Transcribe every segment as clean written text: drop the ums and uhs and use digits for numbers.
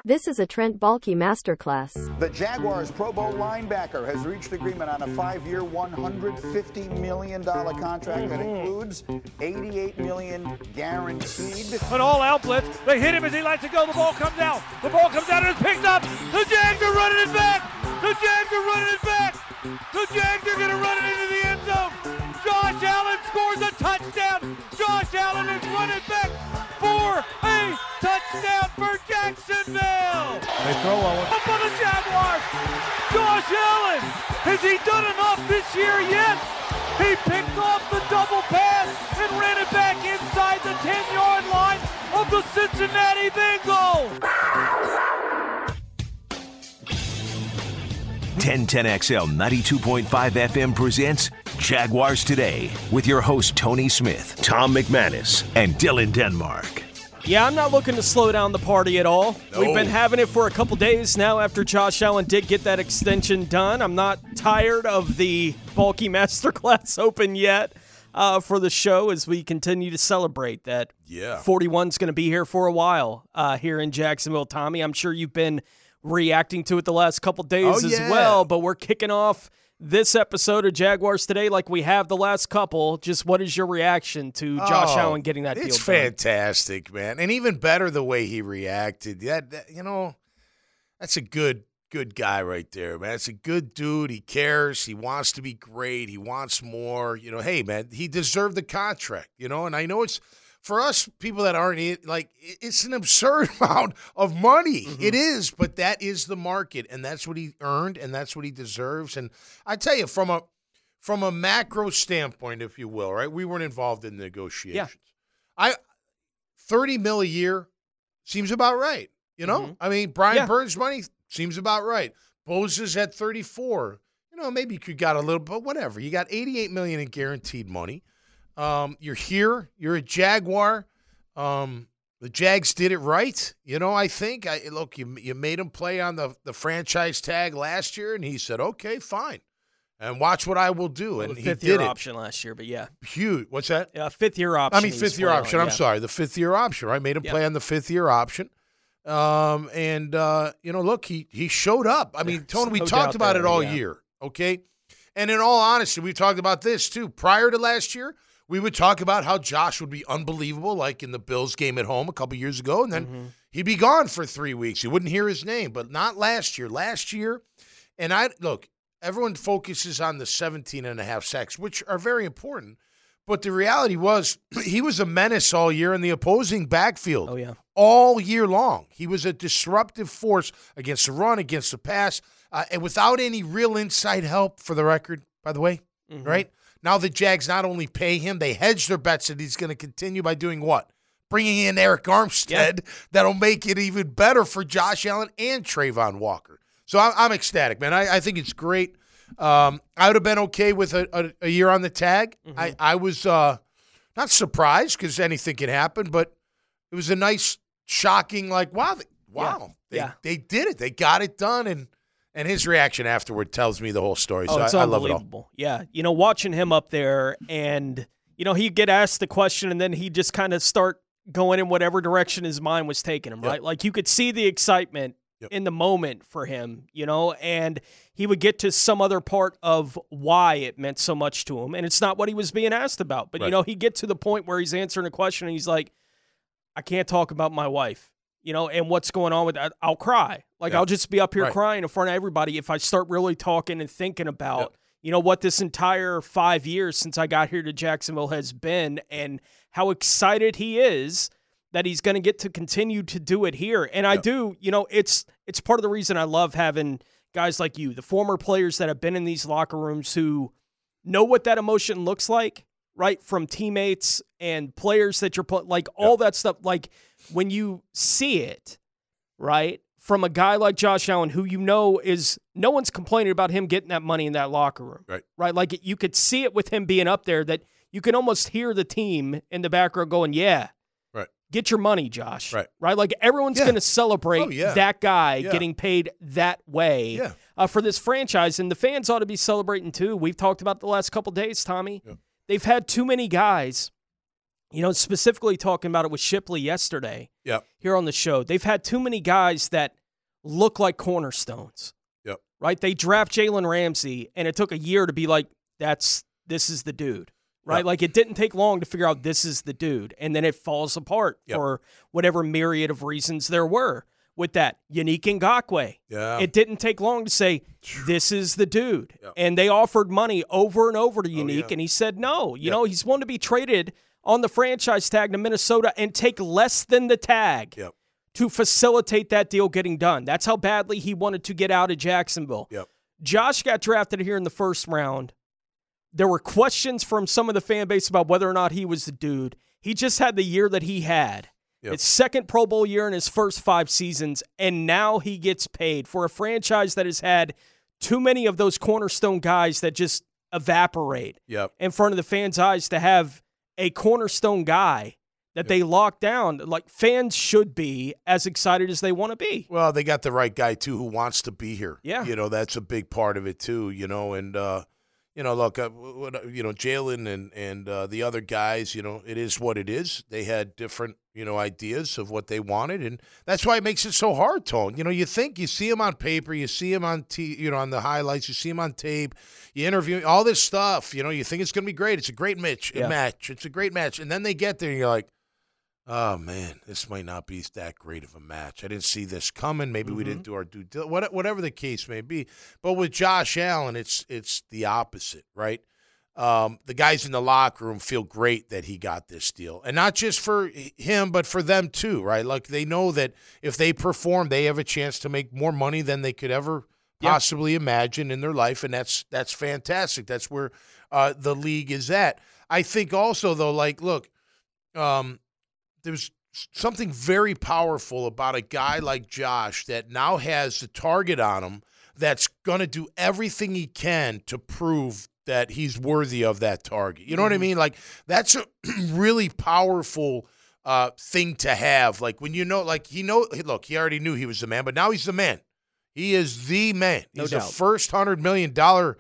This is a Trent Baalke masterclass. The Jaguars Pro Bowl linebacker has reached agreement on a 5-year, $150 million contract that includes $88 million guaranteed. An all-out blitz. They hit him as he lets it go. The ball comes out. The ball comes out and it's picked up. The Jags are running it back. The Jags are running it back. The Jags are going to run it into the end zone. Josh Allen scores a touchdown. Josh Allen is running back for a touchdown for Jacksonville. They throw Owen. Up on the Jaguars. Josh Allen. Has he done enough this year yet? He picked off the double pass and ran it back inside the 10-yard line of the Cincinnati Bengals. 1010XL 92.5 FM presents Jaguars Today with your host Tony Smith, Tom McManus, and Dylan Denmark. Yeah, I'm not looking to slow down the party at all. No. We've been having it for a couple days now after Josh Allen did get that extension done. I'm not tired of the Baalke Masterclass open yet for the show as we continue to celebrate that 41's going to be here for a while here in Jacksonville. Tommy, I'm sure you've been reacting to it the last couple days as well, but we're kicking off this episode of Jaguars Today like we have the last couple. Just what is your reaction to Josh Allen getting that deal done? It's fantastic, man. And even better the way he reacted. That's a good guy right there, man. It's a good dude. He cares. He wants to be great. He wants more. Hey, man, he deserved the contract, and I know it's for us people that aren't it's an absurd amount of money. Mm-hmm. It is, but that is the market, and that's what he earned, and that's what he deserves. And I tell you, from a macro standpoint, if you will, right? We weren't involved in negotiations. Yeah. $30 million a year seems about right. Mm-hmm. I mean, Brian Burns' money seems about right. Bosa's at 34. Maybe you could got a little, but whatever. You got $88 million in guaranteed money. You're here. You're a Jaguar. The Jags did it right. I think. Look, you made him play on the franchise tag last year, and he said, okay, fine. And watch what I will do. And he did it. Fifth-year option last year, but yeah. Huge. What's that? Fifth-year option. Fifth-year option. I'm sorry. The fifth-year option, right? Made him play on the fifth-year option. Look, he showed up. I mean, Tony, we talked about it all year, okay? And in all honesty, we talked about this, too. Prior to last year, we would talk about how Josh would be unbelievable, like in the Bills game at home a couple years ago, and then he'd be gone for 3 weeks. You wouldn't hear his name, but not last year. Last year, and everyone focuses on the 17.5 sacks, which are very important, but the reality was he was a menace all year in the opposing backfield. Oh, yeah. All year long. He was a disruptive force against the run, against the pass, and without any real inside help, for the record, by the way, right? Now the Jags not only pay him, they hedge their bets that he's going to continue by doing what? Bringing in Eric Armstead. That'll make it even better for Josh Allen and Trayvon Walker. So I'm ecstatic, man. I think it's great. I would have been okay with a year on the tag. I was not surprised because anything can happen, but it was a nice, shocking, they did it. They got it done, and his reaction afterward tells me the whole story. So it's I love it all. Yeah. Watching him up there and, he'd get asked the question and then he'd just kind of start going in whatever direction his mind was taking him, right? Like you could see the excitement in the moment for him, and he would get to some other part of why it meant so much to him. And it's not what he was being asked about. But, he'd get to the point where he's answering a question and he's like, I can't talk about my wife. And what's going on with that, I'll cry. I'll just be up here crying in front of everybody if I start really talking and thinking about, what this entire 5 years since I got here to Jacksonville has been and how excited he is that he's going to get to continue to do it here. And I do, it's part of the reason I love having guys like you, the former players that have been in these locker rooms who know what that emotion looks like, right? From teammates and players that you're all that stuff. When you see it, right, from a guy like Josh Allen, who is no one's complaining about him getting that money in that locker room, right? You could see it with him being up there that you can almost hear the team in the background going, get your money, Josh, right? Everyone's going to celebrate that guy getting paid that way for this franchise, and the fans ought to be celebrating too. We've talked about the last couple days, Tommy. They've had too many guys. Specifically talking about it with Shipley yesterday here on the show. They've had too many guys that look like cornerstones. Yep. Right? They draft Jalen Ramsey, and it took a year to be like, this is the dude. Right? Yep. Like, it didn't take long to figure out this is the dude. And then it falls apart for whatever myriad of reasons there were with that. Yannick Ngakoue. Yeah. It didn't take long to say, this is the dude. Yep. And they offered money over and over to Yannick, and he said no. You know, he's wanting to be traded on the franchise tag to Minnesota and take less than the tag to facilitate that deal getting done. That's how badly he wanted to get out of Jacksonville. Yep. Josh got drafted here in the first round. There were questions from some of the fan base about whether or not he was the dude. He just had the year that he had. Yep. His second Pro Bowl year in his first 5 seasons, and now he gets paid for a franchise that has had too many of those cornerstone guys that just evaporate in front of the fans' eyes. To have a cornerstone guy that they lock down, like, fans should be as excited as they want to be. Well, they got the right guy, too, who wants to be here. Yeah. You know, that's a big part of it, too, you know, and you know, look, you know, Jalen and the other guys, you know, it is what it is. They had different, you know, ideas of what they wanted, and that's why it makes it so hard, Tone. You know, you see him on paper, you see him on on the highlights, you see him on tape, you interview all this stuff. You know, you think it's going to be great. It's a great match. It's a great match, and then they get there, and you're like, oh man, this might not be that great of a match. I didn't see this coming. Maybe we didn't do our due diligence, whatever the case may be. But with Josh Allen, it's the opposite, right? The guys in the locker room feel great that he got this deal. And not just for him, but for them too, right? Like, they know that if they perform, they have a chance to make more money than they could ever possibly imagine in their life, and that's fantastic. That's where the league is at. I think also, though, like, look, there's something very powerful about a guy like Josh that now has the target on him that's going to do everything he can to prove that he's worthy of that target. You know what I mean? Like, that's a really powerful thing to have. Like, when you know, like, look, he already knew he was the man, but now he's the man. He is the man. He's the first $100 million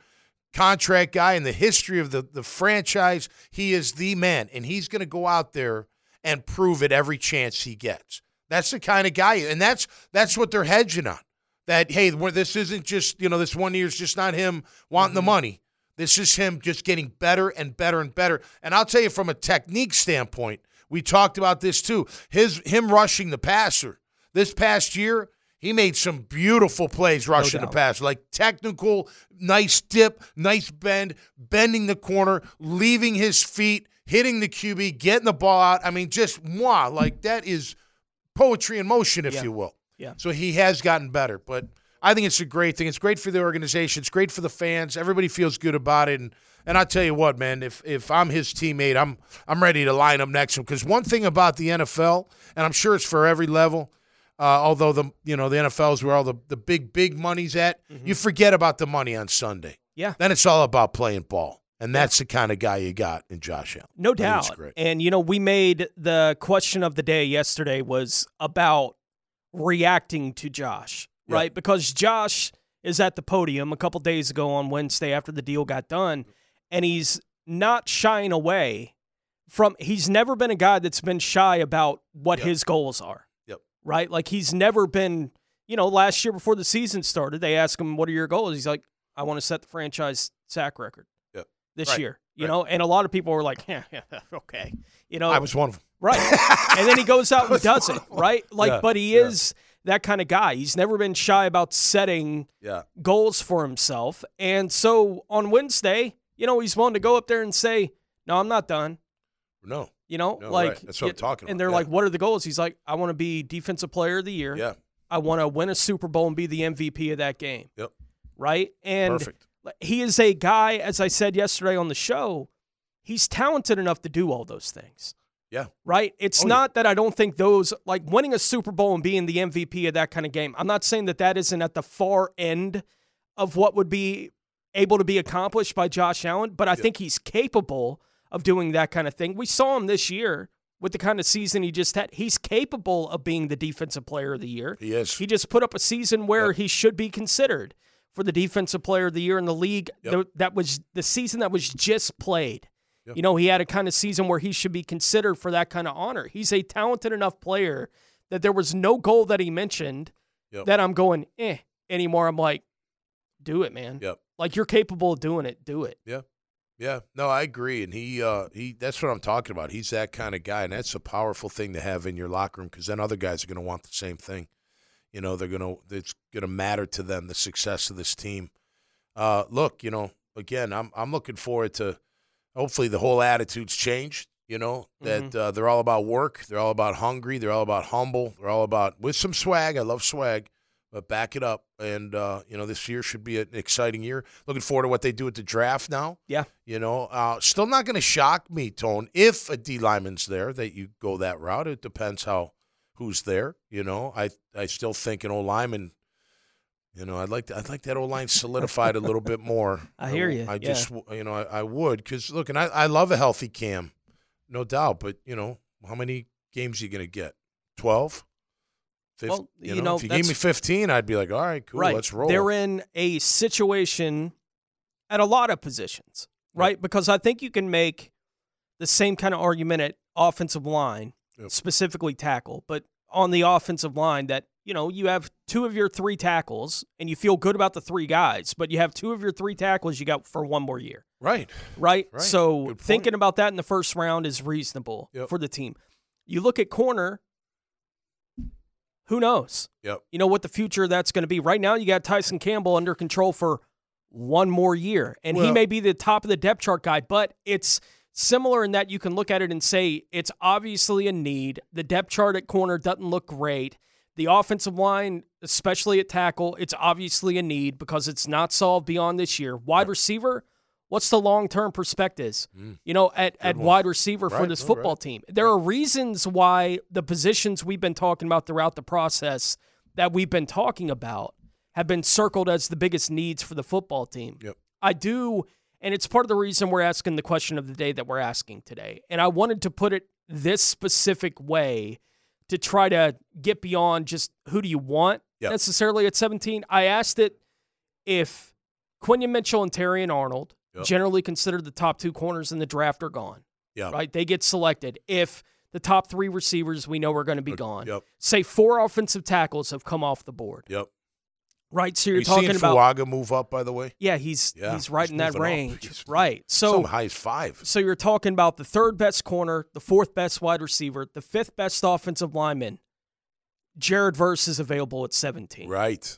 contract guy in the history of the franchise. He is the man, and he's going to go out there and prove it every chance he gets. That's the kind of guy, and that's what they're hedging on. That, hey, this isn't just, you know, this 1 year is just not him wanting the money. This is him just getting better and better and better. And I'll tell you, from a technique standpoint, we talked about this too. Him rushing the passer. This past year, he made some beautiful plays rushing the passer. Like, technical, nice dip, nice bend, bending the corner, leaving his feet, hitting the QB, getting the ball out. I mean, just like, that is poetry in motion, if you will. Yeah. So he has gotten better, but I think it's a great thing. It's great for the organization. It's great for the fans. Everybody feels good about it. And I'll tell you what, man, if I'm his teammate, I'm ready to line up next to him. Because one thing about the NFL, and I'm sure it's for every level, although the NFL is where all the big money's at, you forget about the money on Sunday. Yeah. Then it's all about playing ball. And that's the kind of guy you got in Josh Allen. No doubt. And, you know, we made the question of the day yesterday was about reacting to Josh, right? Because Josh is at the podium a couple days ago on Wednesday after the deal got done, and he's not shying away from – he's never been a guy that's been shy about what his goals are, right? Like, he's never been – you know, last year before the season started, they asked him, what are your goals? He's like, I want to set the franchise sack record. This year, you know, and a lot of people were like, yeah, okay. You know, I was one of them. Right. And then he goes out and does it, right? Like, but he is that kind of guy. He's never been shy about setting goals for himself. And so on Wednesday, you know, he's willing to go up there and say, no, I'm not done. No. You know, like, that's what I'm talking about. And they're like, what are the goals? He's like, I want to be Defensive Player of the Year. Yeah. I want to win a Super Bowl and be the MVP of that game. Yep. Right. And perfect. He is a guy, as I said yesterday on the show, he's talented enough to do all those things. Yeah. Right? It's not that I don't think those, like winning a Super Bowl and being the MVP of that kind of game, I'm not saying that isn't at the far end of what would be able to be accomplished by Josh Allen, but I think he's capable of doing that kind of thing. We saw him this year with the kind of season he just had. He's capable of being the Defensive Player of the Year. He is. He just put up a season where he should be considered for the Defensive Player of the Year in the league. That was the season that was just played. You know, he had a kind of season where he should be considered for that kind of honor. He's a talented enough player that there was no goal that he mentioned that I'm going, anymore. I'm like, do it, man. Yep. Like, you're capable of doing it. Do it. Yeah. Yeah. No, I agree. And he that's what I'm talking about. He's that kind of guy, and that's a powerful thing to have in your locker room because then other guys are going to want the same thing. You know, it's going to matter to them, the success of this team. Look, you know, again, I'm looking forward to hopefully the whole attitude's changed, you know, that they're all about work. They're all about hungry. They're all about humble. They're all about with some swag. I love swag, but back it up. And, you know, this year should be an exciting year. Looking forward to what they do at the draft now. Yeah. You know, still not going to shock me, Tone, if a D lineman's there that you go that route. It depends who's there. You know, I still think an O-lineman, you know, I'd like that O-line solidified a little bit more. I hear you. I just, you know, I would because, look, and I love a healthy Cam, no doubt. But, you know, how many games are you going to get? 12? 15, well, you know, if you gave me 15, I'd be like, all right, cool, right. let's roll. They're in a situation at a lot of positions, right? Yep. Because I think you can make the same kind of argument at offensive line, specifically tackle, but on the offensive line that, you know, you have 2 of your 3 tackles and you feel good about the 3 guys, but you have 2 of your 3 tackles you got for 1 more year. Right. So thinking about that in the first round is reasonable for the team. You look at corner, who knows? Yep. You know what the future of that's going to be. Right now you got Tyson Campbell under control for 1 more year, and he may be the top of the depth chart guy, but it's similar in that you can look at it and say it's obviously a need. The depth chart at corner doesn't look great. The offensive line, especially at tackle, it's obviously a need because it's not solved beyond this year. Wide receiver, what's the long-term perspectives, you know, at wide receiver for this football team? There are reasons why the positions we've been talking about throughout the process that we've been talking about have been circled as the biggest needs for the football team. Yep. I do, and it's part of the reason we're asking the question of the day that we're asking today. And I wanted to put it this specific way to try to get beyond just who do you want necessarily at 17. I asked it if Quinion Mitchell and Terrion Arnold, generally considered the top 2 corners in the draft, are gone. Right? They get selected. If the top 3 receivers we know are going to be gone. Say 4 offensive tackles have come off the board. Right, so you're talking about Fuaga move up, by the way. Yeah, he's right in that range. Right, so high as 5. So you're talking about the 3rd best corner, the 4th best wide receiver, the 5th best offensive lineman. Jared Verse is available at 17. Right.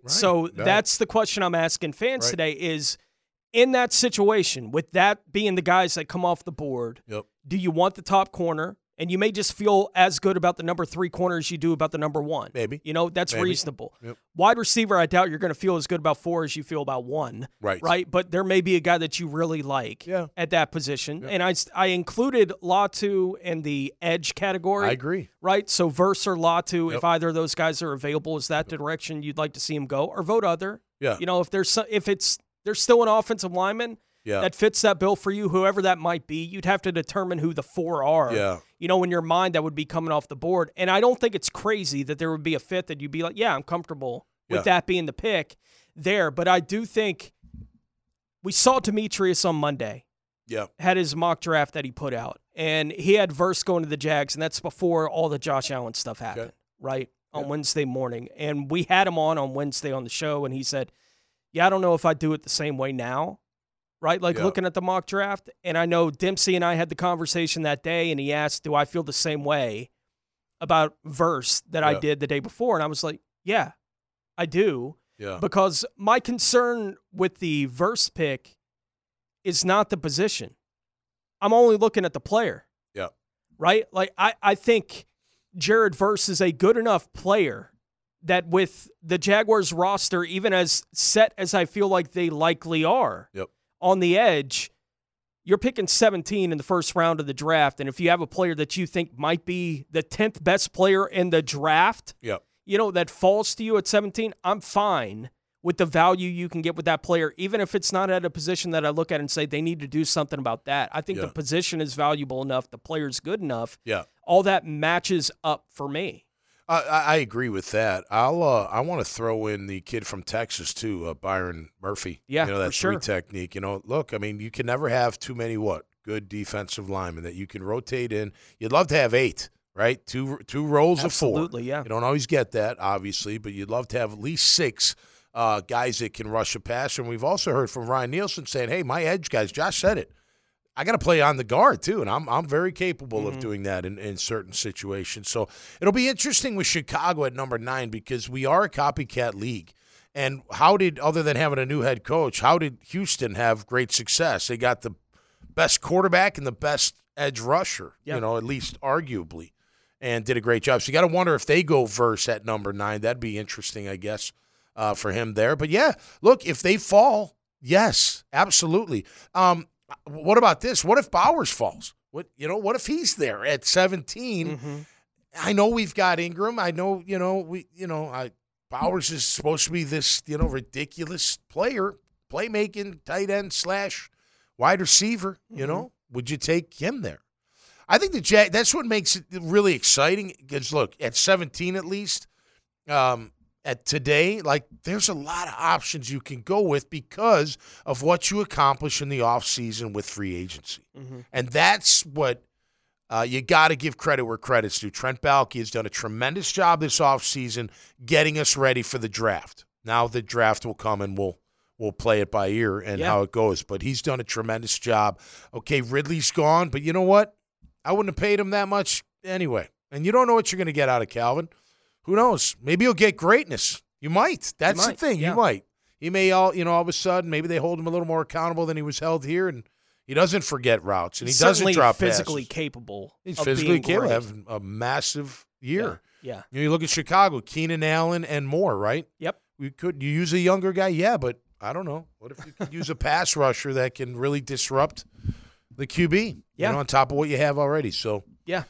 So that's the question I'm asking fans today: is in that situation, with that being the guys that come off the board, do you want the top corner? And you may just feel as good about the number 3 corner as you do about the number 1. Maybe. You know, that's reasonable. Wide receiver, I doubt you're going to feel as good about 4 as you feel about 1. Right? But there may be a guy that you really like at that position. And I included Latu in the edge category. I agree. Right? So Verse or Latu, if either of those guys are available, is that the direction you'd like to see him go? Or vote other. You know, if there's still an offensive lineman that fits that bill for you, whoever that might be, you'd have to determine who the 4 are. You know, in your mind, that would be coming off the board. And I don't think it's crazy that there would be a fit that you'd be like, I'm comfortable with that being the pick there. But I do think we saw Demetrius on Monday. Had his mock draft that he put out. And he had Verse going to the Jags, and that's before all the Josh Allen stuff happened, right, on Wednesday morning. And we had him on Wednesday on the show, and he said, I don't know if I'd do it the same way now. Right? Like looking at the mock draft. And I know Dempsey and I had the conversation that day, and he asked, do I feel the same way about Verse that I did the day before? And I was like, yeah, I do. Because my concern with the Verse pick is not the position. I'm only looking at the player. Right? Like, I think Jared Verse is a good enough player that with the Jaguars roster, even as set as I feel like they likely are, on the edge, you're picking 17 in the first round of the draft, and if you have a player that you think might be the 10th best player in the draft, you know, that falls to you at 17, I'm fine with the value you can get with that player, even if it's not at a position that I look at and say they need to do something about that. I think the position is valuable enough, the player's good enough. All that matches up for me. I agree with that. I want to throw in the kid from Texas too, Byron Murphy. You know, that for 3 technique. You know, look, I mean, you can never have too many good defensive linemen that you can rotate in. You'd love to have 8, right? Two rows of four. Absolutely, yeah. You don't always get that, obviously, but you'd love to have at least 6 guys that can rush a passer. And we've also heard from Ryan Nielsen saying, hey, my edge guys, Josh said it, I got to play on the guard too, and I'm very capable of doing that in certain situations. So it'll be interesting with Chicago at number 9 because we are a copycat league. And other than having a new head coach, how did Houston have great success? They got the best quarterback and the best edge rusher, at least arguably, and did a great job. So you got to wonder if they go verse at number 9. That'd be interesting, I guess, for him there. But yeah, look, if they fall, yes, absolutely. What about this? What if Bowers falls? What if he's there at 17? I know we've got Ingram. I know, Bowers is supposed to be this, ridiculous player, playmaking tight end / wide receiver, Would you take him there? I think that's what makes it really exciting because, look, at 17 at least, at today, there's a lot of options you can go with because of what you accomplish in the offseason with free agency. And that's what you got to give credit where credit's due. Trent Baalke has done a tremendous job this offseason getting us ready for the draft. Now the draft will come and we'll play it by ear and how it goes. But he's done a tremendous job. Okay, Ridley's gone, but you know what? I wouldn't have paid him that much anyway. And you don't know what you're going to get out of Calvin. Who knows? Maybe you'll get greatness. You might. That's the thing. Yeah. You might. He may all of a sudden, maybe they hold him a little more accountable than he was held here, and he doesn't forget routes, and he doesn't drop physically passes. Capable. He's of physically being capable. great. Having a massive year. Yeah. You look at Chicago, Keenan Allen and more, right? Yep. You use a younger guy? Yeah, but I don't know. What if you could use a pass rusher that can really disrupt the QB? Yeah. On top of what you have already. So yeah.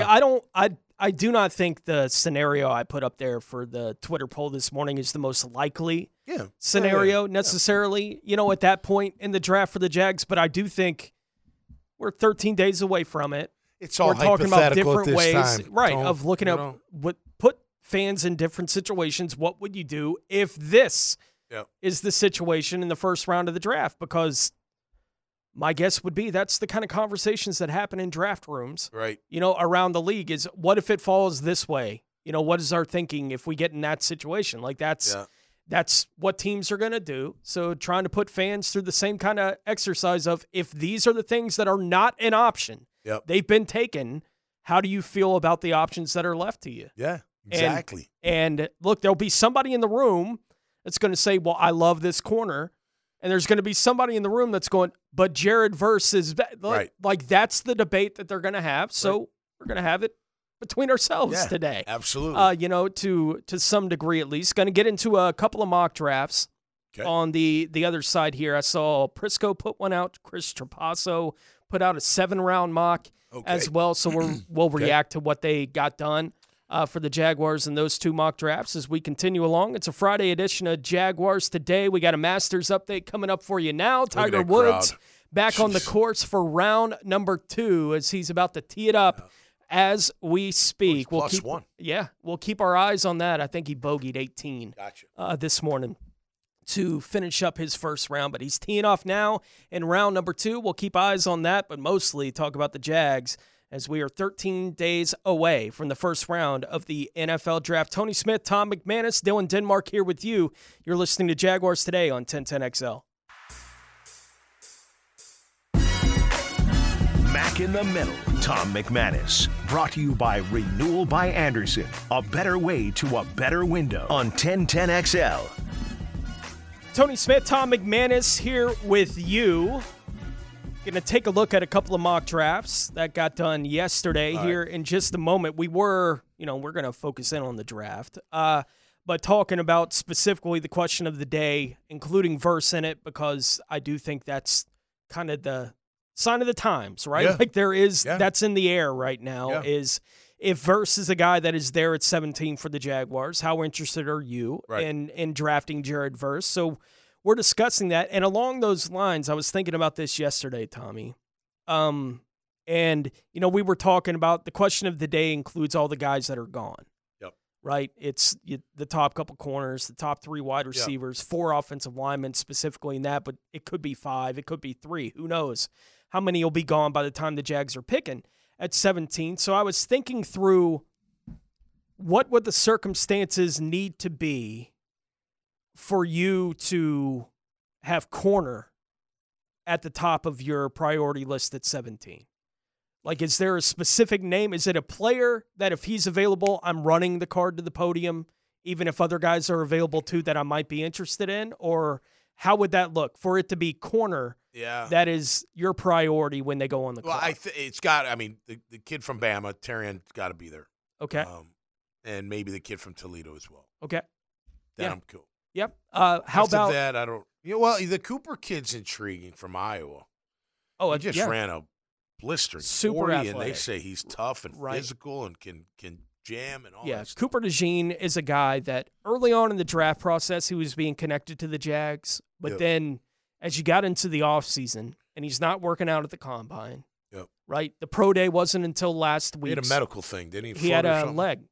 I do not think the scenario I put up there for the Twitter poll this morning is the most likely scenario necessarily, at that point in the draft for the Jags, but I do think we're 13 days away from it. It's all we're talking about different at this ways, time. right, of looking at what put fans in different situations. What would you do if this is the situation in the first round of the draft? Because my guess would be that's the kind of conversations that happen in draft rooms, right? Around the league is what if it falls this way? What is our thinking if we get in that situation? That's what teams are going to do. So trying to put fans through the same kind of exercise of if these are the things that are not an option, they've been taken. How do you feel about the options that are left to you? Yeah, exactly. And look, there'll be somebody in the room that's going to say, well, I love this corner. And there's going to be somebody in the room that's going, but Jared Verse is right. That's the debate that they're going to have. So we're going to have it between ourselves today. Absolutely. To some degree at least. Going to get into a couple of mock drafts on the other side here. I saw Prisco put one out. Chris Trapasso put out a 7-round mock as well. So we'll react to what they got done for the Jaguars in those 2 mock drafts as we continue along. It's a Friday edition of Jaguars Today. We got a Masters update coming up for you now. Tiger Woods back on the course for round number 2 as he's about to tee it up as we speak. We'll keep +1. Yeah, we'll keep our eyes on that. I think he bogeyed 18 this morning to finish up his first round, but he's teeing off now in round number 2. We'll keep eyes on that, but mostly talk about the Jags as we are 13 days away from the first round of the NFL Draft. Tony Smith, Tom McManus, Dylan Denmark here with you. You're listening to Jaguars Today on 1010XL. Mac in the Middle, Tom McManus. Brought to you by Renewal by Anderson. A better way to a better window on 1010XL. Tony Smith, Tom McManus here with you. Going to take a look at a couple of mock drafts that got done yesterday here in just a moment. We were, we're going to focus in on the draft, but talking about specifically the question of the day, including Verse in it, because I do think that's kind of the sign of the times, right? Yeah. Like there is, that's in the air right now is if Verse is a guy that is there at 17 for the Jaguars, how interested are you in drafting Jared Verse? So we're discussing that. And along those lines, I was thinking about this yesterday, Tommy. And, we were talking about the question of the day includes all the guys that are gone. Yep. Right? It's the top couple corners, the top 3 wide receivers, 4 offensive linemen specifically in that, but it could be 5, it could be 3. Who knows how many will be gone by the time the Jags are picking. at 17. So I was thinking through what would the circumstances need to be for you to have corner at the top of your priority list at 17? Like, is there a specific name? Is it a player that if he's available, I'm running the card to the podium, even if other guys are available too that I might be interested in? Or how would that look for it to be corner? Yeah, that is your priority when they go on the clock. Well, it's got. I mean, the kid from Bama, Terrian, got to be there. Okay, and maybe the kid from Toledo as well. Okay, then I'm cool. Yep. How After about that? I don't. Well, the Cooper kid's intriguing from Iowa. Oh, he just ran a blistering super 40, athletic. and they say he's tough and physical and can jam and all that stuff. Cooper DeJean is a guy that early on in the draft process, he was being connected to the Jags. But then as you got into the offseason, and he's not working out at the combine, right? The pro day wasn't until last week. He had a medical thing, didn't he? He had a leg.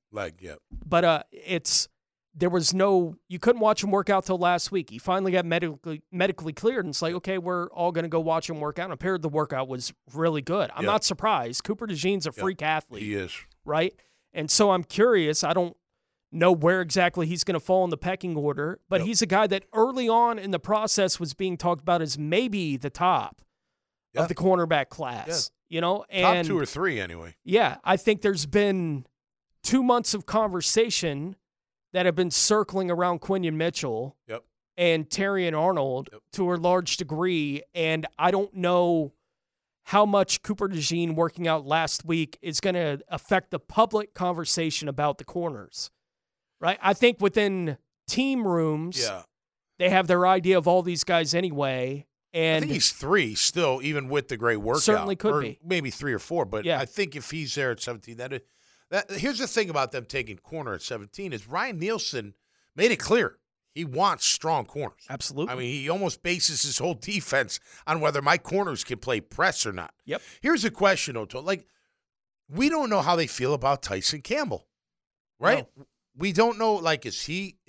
But there was you couldn't watch him work out till last week. He finally got medically cleared, and it's like, okay, we're all going to go watch him work out. And apparently the workout was really good. I'm not surprised. Cooper DeJean's a freak athlete. He is. Right? And so I'm curious. I don't know where exactly he's going to fall in the pecking order, but he's a guy that early on in the process was being talked about as maybe the top of the cornerback class. You know, and top 2 or 3 anyway. Yeah, I think there's been 2 months of conversation that have been circling around Quinion Mitchell and Terrian Arnold to a large degree, and I don't know how much Cooper DeJean working out last week is going to affect the public conversation about the corners, right? I think within team rooms, they have their idea of all these guys anyway. And I think he's 3 still, even with the great workout. Certainly could be. Maybe 3 or 4, but I think if he's there at 17, here's the thing about them taking corner at 17 is Ryan Nielsen made it clear he wants strong corners. Absolutely. I mean, he almost bases his whole defense on whether my corners can play press or not. Yep. Here's a question, Oto. Like, we don't know how they feel about Tyson Campbell, right? No. We don't know. Like, do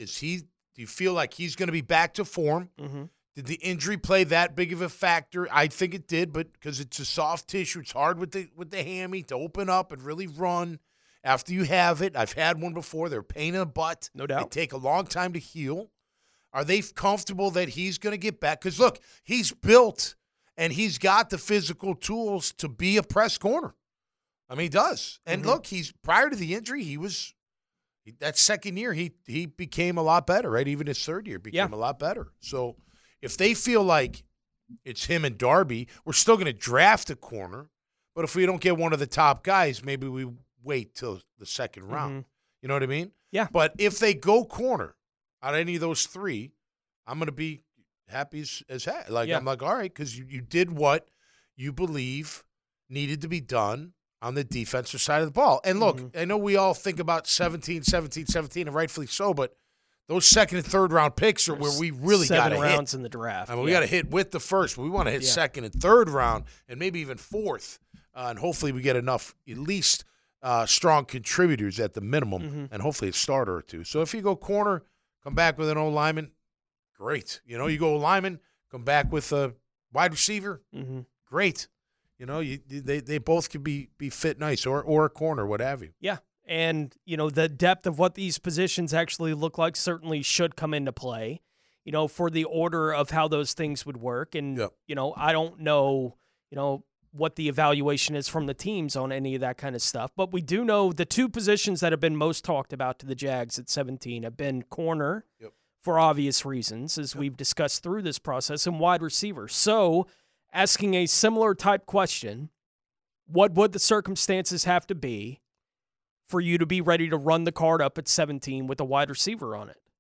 you feel like he's going to be back to form? Mm-hmm. Did the injury play that big of a factor? I think it did, but because it's a soft tissue, it's hard with the hammy to open up and really run after you have it. I've had one before. They're a pain in the butt. No doubt. They take a long time to heal. Are they comfortable that he's going to get back? Because, look, he's built and he's got the physical tools to be a press corner. I mean, he does. And, look, prior to the injury, that second year, he became a lot better, right? Even his third year became a lot better. So if they feel like it's him and Darby, we're still going to draft a corner. But if we don't get one of the top guys, maybe we wait till the second round. Mm-hmm. You know what I mean? Yeah. But if they go corner out of any of those 3, I'm going to be happy as heck. Like, I'm like, all right, because you did what you believe needed to be done on the defensive side of the ball. And look, I know we all think about 17, and rightfully so, but those second and third round picks are where we really got to hit. 7 rounds in the draft. I mean, we got to hit with the first. We want to hit second and third round and maybe even fourth. And hopefully we get enough, at least strong contributors at the minimum, and hopefully a starter or 2. So if you go corner, come back with an old lineman, great. You know, you go lineman, come back with a wide receiver, great. You know, they both could be fit nice, or a corner, what have you. Yeah, and, you know, the depth of what these positions actually look like certainly should come into play, you know, for the order of how those things would work. And, you know, I don't know, you know, what the evaluation is from the teams on any of that kind of stuff. But we do know the 2 positions that have been most talked about to the Jags at 17 have been corner for obvious reasons, as we've discussed through this process, and wide receiver. So asking a similar type question, what would the circumstances have to be for you to be ready to run the card up at 17 with a wide receiver on it?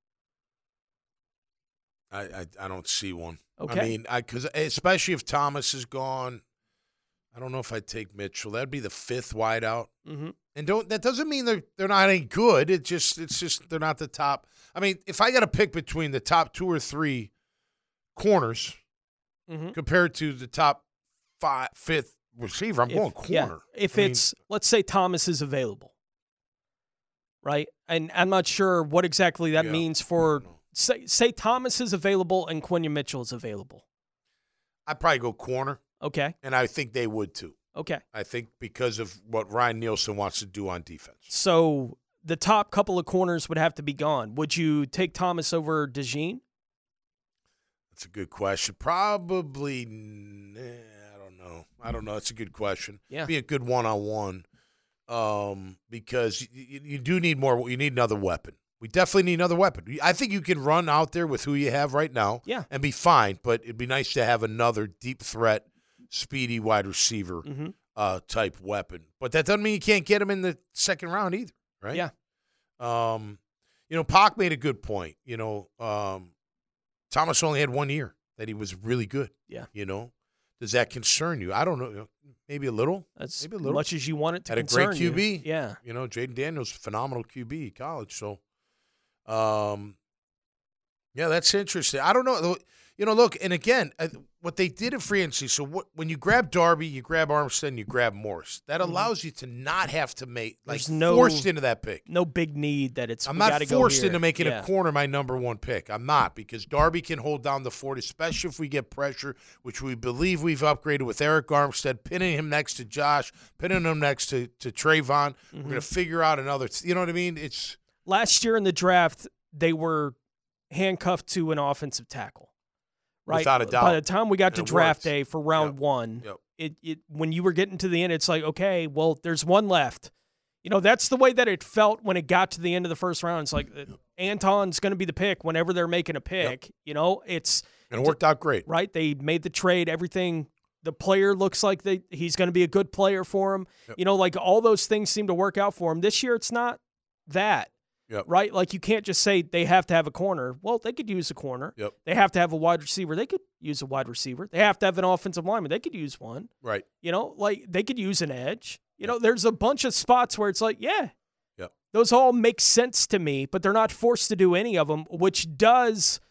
I don't see one. Okay. I mean, because especially if Thomas is gone, I don't know if I'd take Mitchell. That'd be the 5th wideout. Mm-hmm. And that doesn't mean they're not any good. It's just they're not the top. I mean, if I got to pick between the top 2 or 3 corners compared to the top 5th receiver, I'm going corner. Yeah. If let's say Thomas is available, right? And I'm not sure what exactly that means for say Thomas is available and Quinion Mitchell is available. I'd probably go corner. Okay. And I think they would too. Okay. I think because of what Ryan Nielsen wants to do on defense. So the top couple of corners would have to be gone. Would you take Thomas over DeJean? That's a good question. Probably, I don't know. That's a good question. Yeah. Be a good one-on-one because you do need more. You need another weapon. We definitely need another weapon. I think you can run out there with who you have right now and be fine, but it'd be nice to have another deep threat, speedy wide receiver type weapon. But that doesn't mean you can't get him in the second round either, right? Yeah. Pac made a good point. Thomas only had 1 year that he was really good. Yeah. Does that concern you? I don't know. Maybe a little. That's maybe a little. Much as you want it to Had concern a great QB. you. Yeah. Jaden Daniels, phenomenal QB in college. So, that's interesting. I don't know. Look, and again, what they did in free agency, so when you grab Darby, you grab Armstead, and you grab Morris. That allows you to not have to make, forced into that pick. No big need that I'm not forced into making a corner my number one pick. I'm not, because Darby can hold down the fort, especially if we get pressure, which we believe we've upgraded with Eric Armstead, pinning him next to Josh, pinning him next to Trayvon. We're going to figure out another, you know what I mean? Last year in the draft, they were handcuffed to an offensive tackle. Right. Without a doubt. By the time we got to draft day for round one, Yep. it when you were getting to the end, it's like, okay, well, there's one left. That's the way that it felt when it got to the end of the first round. It's like Anton's going to be the pick whenever they're making a pick. Yep. And it worked out great. Right. They made the trade. Everything. The player looks like he's going to be a good player for him. Yep. All those things seem to work out for him. This year, it's not that. Yep. Right? You can't just say they have to have a corner. Well, they could use a corner. Yep. They have to have a wide receiver. They could use a wide receiver. They have to have an offensive lineman. They could use one. Right. They could use an edge. There's a bunch of spots where it's Yep. Those all make sense to me, but they're not forced to do any of them, which does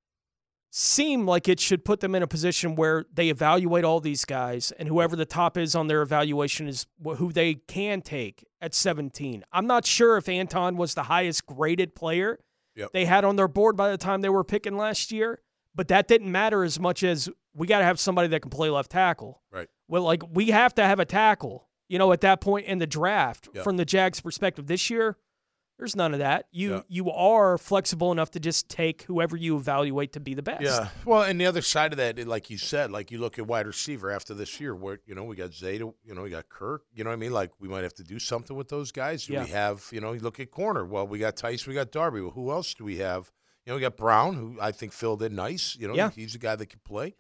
seem like it should put them in a position where they evaluate all these guys, and whoever the top is on their evaluation is who they can take at 17. I'm not sure if Anton was the highest graded player they had on their board by the time they were picking last year, but that didn't matter as much as we got to have somebody that can play left tackle. Right. Well, we have to have a tackle, at that point in the draft from the Jags' perspective. This year, there's none of that. You are flexible enough to just take whoever you evaluate to be the best. Yeah. Well, and the other side of that, like you said, you look at wide receiver after this year, where we got Zeta, we got Kirk. You know what I mean? We might have to do something with those guys. We have, you look at corner. Well, we got Tice, we got Darby. Well, who else do we have? We got Brown, who I think filled in nice. He's a guy that can play.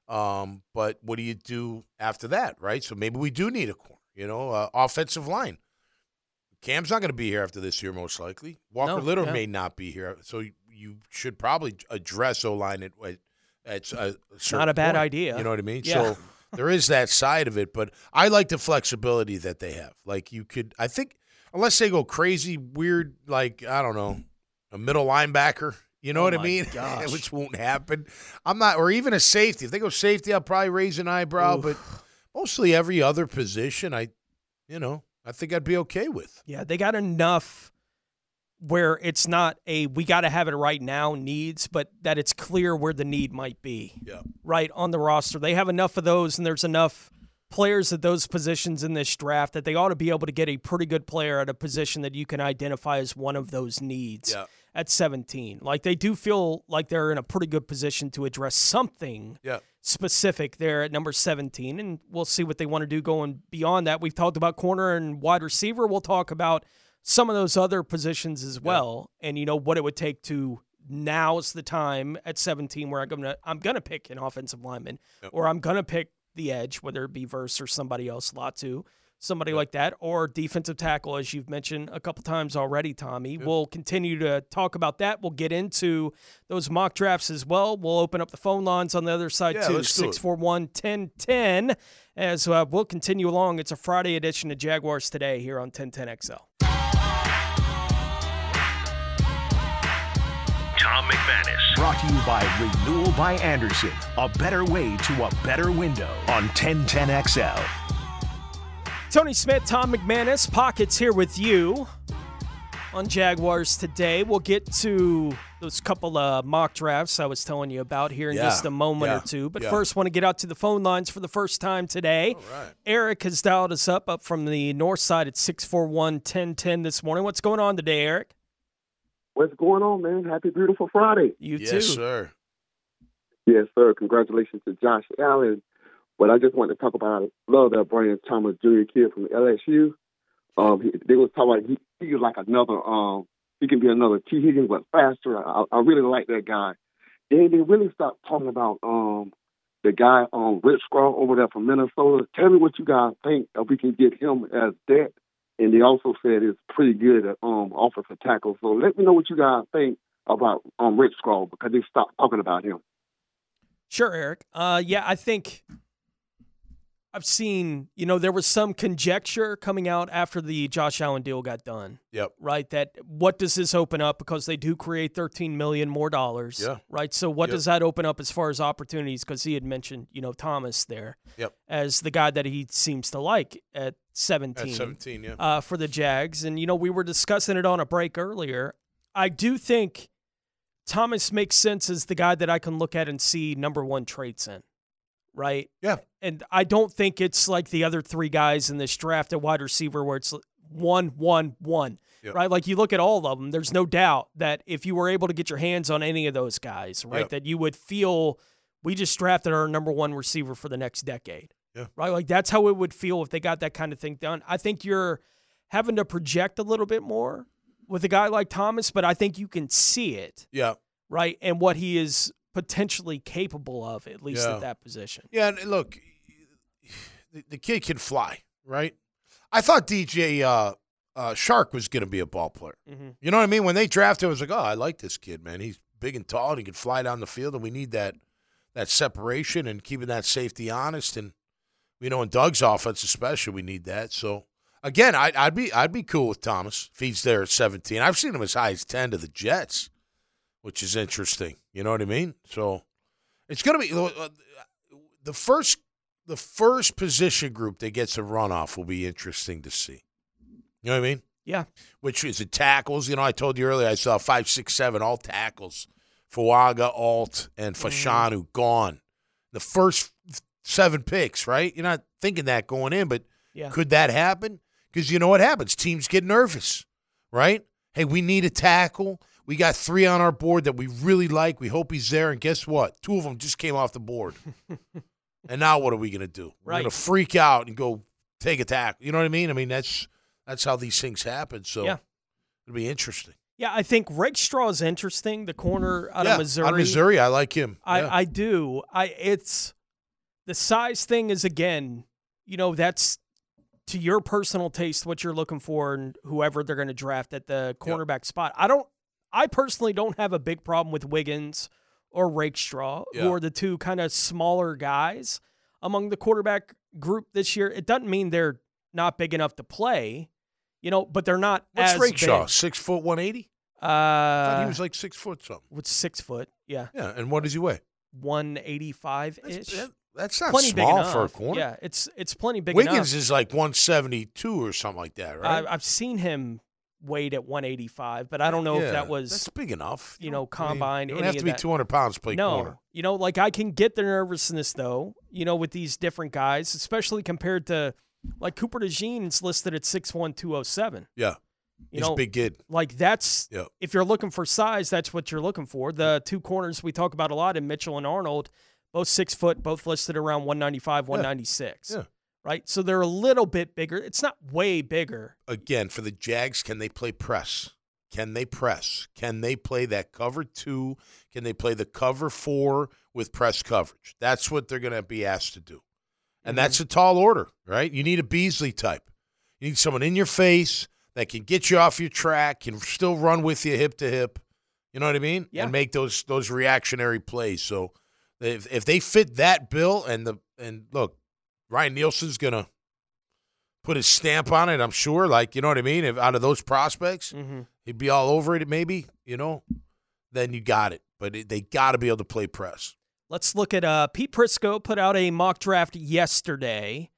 But what do you do after that, right? So maybe we do need a corner. Offensive line. Cam's not going to be here after this year, most likely. Walker Little may not be here, so you should probably address O-line at a certain not a bad point. idea. You know what I mean? Yeah. So there is that side of it, but I like the flexibility that they have. I think, unless they go crazy, weird, I don't know, a middle linebacker. You know what I mean? Gosh. Which won't happen. I'm not, or even a safety. If they go safety, I'll probably raise an eyebrow, but mostly every other position, I think I'd be okay with. Yeah, they got enough where it's not we got to have it right now needs, but that it's clear where the need might be. Yeah. Right on the roster. They have enough of those, and there's enough players at those positions in this draft that they ought to be able to get a pretty good player at a position that you can identify as one of those needs at 17. They do feel like they're in a pretty good position to address something specific there at number 17, and we'll see what they want to do going beyond that. We've talked about corner and wide receiver. We'll talk about some of those other positions as well, and what it would take to now's the time at 17 where I'm gonna pick an offensive lineman or I'm gonna pick the edge, whether it be Verse or somebody else, Latu, somebody like that, or defensive tackle, as you've mentioned a couple times already, Tommy. We'll continue to talk about that. We'll get into those mock drafts as well. We'll open up the phone lines on the other side, too, 641-1010, as we'll continue along. It's a Friday edition of Jaguars Today here on 1010XL. Tom McManus. Brought to you by Renewal by Anderson. A better way to a better window on 1010XL. Tony Smith, Tom McManus, Pockets here with you. on Jaguars today. We'll get to those couple of mock drafts I was telling you about here in just a moment or two. But first, want to get out to the phone lines for the first time today. All right. Eric has dialed us up from the north side at 641-1010 this morning. What's going on today, Eric? What's going on, man? Happy, beautiful Friday. You too. Yes, sir. Yes, sir. Congratulations to Josh Allen. But I just wanted to talk about, I love that Brian Thomas Jr. kid from LSU. They was talking about he is like another, he can be another T. Higgins, but faster. I really like that guy. Then they really stopped talking about the guy Rich Scraw over there from Minnesota. Tell me what you guys think if we can get him as that. And they also said it's pretty good at offensive tackle. So let me know what you guys think about Rich Scraw because they stopped talking about him. Sure, Eric. I think I've seen, there was some conjecture coming out after the Josh Allen deal got done. Yep. Right? That what does this open up? Because they do create $13 million more dollars. Yeah. Right? So what does that open up as far as opportunities? Because he had mentioned, Thomas there as the guy that he seems to like at 17. At 17, yeah. For the Jags. And, we were discussing it on a break earlier. I do think Thomas makes sense as the guy that I can look at and see number one traits in. Right? Yeah. And I don't think it's like the other three guys in this draft at wide receiver where it's 1-1-1. Yep. Right? Like you look at all of them, there's no doubt that if you were able to get your hands on any of those guys, right, that you would feel we just drafted our number one receiver for the next decade. Yeah. Right? Like that's how it would feel if they got that kind of thing done. I think you're having to project a little bit more with a guy like Thomas, but I think you can see it. Yeah. Right? And what he is potentially capable of, at least at that position. Yeah, and look, the kid can fly, right? I thought DJ Shark was going to be a ball player. Mm-hmm. You know what I mean? When they drafted him, I was like, oh, I like this kid, man. He's big and tall, and he can fly down the field, and we need that separation and keeping that safety honest. And, in Doug's offense especially, we need that. So, again, I'd be cool with Thomas if he's there at 17. I've seen him as high as 10 to the Jets, which is interesting. You know what I mean? So it's going to be the first position group that gets a runoff will be interesting to see. You know what I mean? Yeah. Which is the tackles. I told you earlier I saw 5, 6, 7 all tackles. Fuaga, Alt, and Fashanu gone. The first 7 picks, right? You're not thinking that going in, but could that happen? Because you know what happens? Teams get nervous, right? Hey, we need a tackle. We got 3 on our board that we really like. We hope he's there. And guess what? 2 of them just came off the board. And now what are we going to do? We're going to freak out and go take a tackle. You know what I mean? That's how these things happen. So it'll be interesting. Yeah, I think Rakestraw is interesting, the corner out of Missouri. Out of Missouri, I like him. I do. It's the size thing is, again, that's to your personal taste what you're looking for and whoever they're going to draft at the cornerback spot. I personally don't have a big problem with Wiggins or Rakestraw, who are the two kind of smaller guys among the quarterback group this year. It doesn't mean they're not big enough to play, but they're not What's as Rakestraw, big. 6 foot 180? I thought he was like 6 foot something. With 6 foot, yeah. Yeah, and what does he weigh? 185-ish. That's not plenty small big enough for a corner. Yeah, it's plenty big Wiggins enough. is like 172 or something like that, right? I've seen him weighed at 185, but I don't know if that was that's big enough. Combine. You don't have to be 200 pounds to play corner. Like I can get the nervousness though, with these different guys, especially compared to like Cooper DeJean's listed at 6'1", 207. Yeah. He's a big kid. Like that's if you're looking for size, that's what you're looking for. The 2 corners we talk about a lot in Mitchell and Arnold, both 6 foot, both listed around 195, 196. Yeah. Right? So they're a little bit bigger. It's not way bigger. Again, for the Jags, can they play press? Can they press? Can they play that cover 2? Can they play the cover 4 with press coverage? That's what they're going to be asked to do. And that's a tall order, right? You need a Beasley type. You need someone in your face that can get you off your track, can still run with you hip to hip. You know what I mean? Yeah. And make those reactionary plays. So if they fit that bill and look, Ryan Nielsen's going to put his stamp on it, I'm sure. Like, you know what I mean? If out of those prospects, he'd be all over it maybe, then you got it. But they got to be able to play press. Let's look at Pete Prisco put out a mock draft yesterday.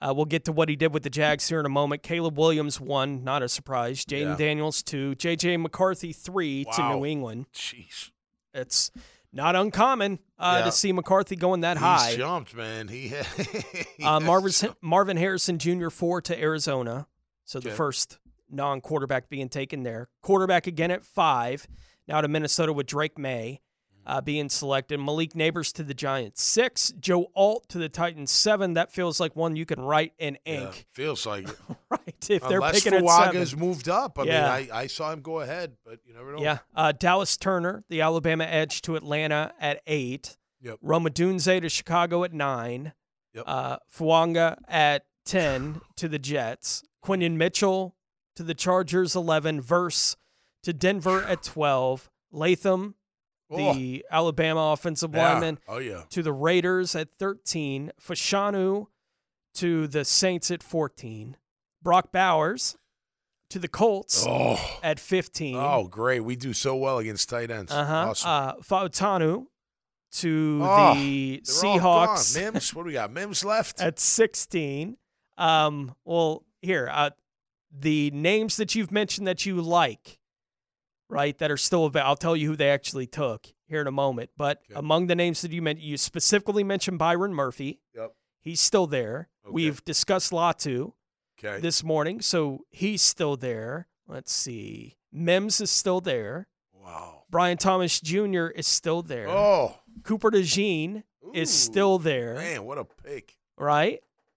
We'll get to what he did with the Jags here in a moment. Caleb Williams, 1, not a surprise. Jaden Daniels, 2. J.J. McCarthy, 3 to New England. Jeez. It's not uncommon to see McCarthy going that high. He's jumped, man. He Marvin Harrison Jr., 4 to Arizona. So the first non-quarterback being taken there. Quarterback again at 5. Now to Minnesota with Drake May being selected. Malik Neighbors to the Giants, 6. Joe Alt to the Titans, 7. That feels like one you can write in ink. Yeah, feels like it. Right, if they're Unless picking Fuaga's at 7. moved up. I mean, I saw him go ahead, but you never know. Yeah. Dallas Turner, the Alabama edge, to Atlanta at 8. Yep. Roma Dunze to Chicago at 9. Yep. Fuanga at 10 to the Jets. Quinion Mitchell to the Chargers, 11. Verse to Denver at 12. Latham, the Alabama offensive lineman, to the Raiders at 13. Fashanu to the Saints at 14. Brock Bowers to the Colts at 15. Oh, great. We do so well against tight ends. Awesome. Fautanu to the Seahawks. Mims, what do we got? Mims left? At 16. Well, here, the names that you've mentioned that you like, right, that are still available. I'll tell you who they actually took here in a moment. But among the names that you mentioned, you specifically mentioned Byron Murphy. Yep. He's still there. Okay. We've discussed Latu this morning, so he's still there. Let's see. Mims is still there. Wow. Brian Thomas Jr. is still there. Oh. Cooper DeJean is still there. Man, what a pick. Right?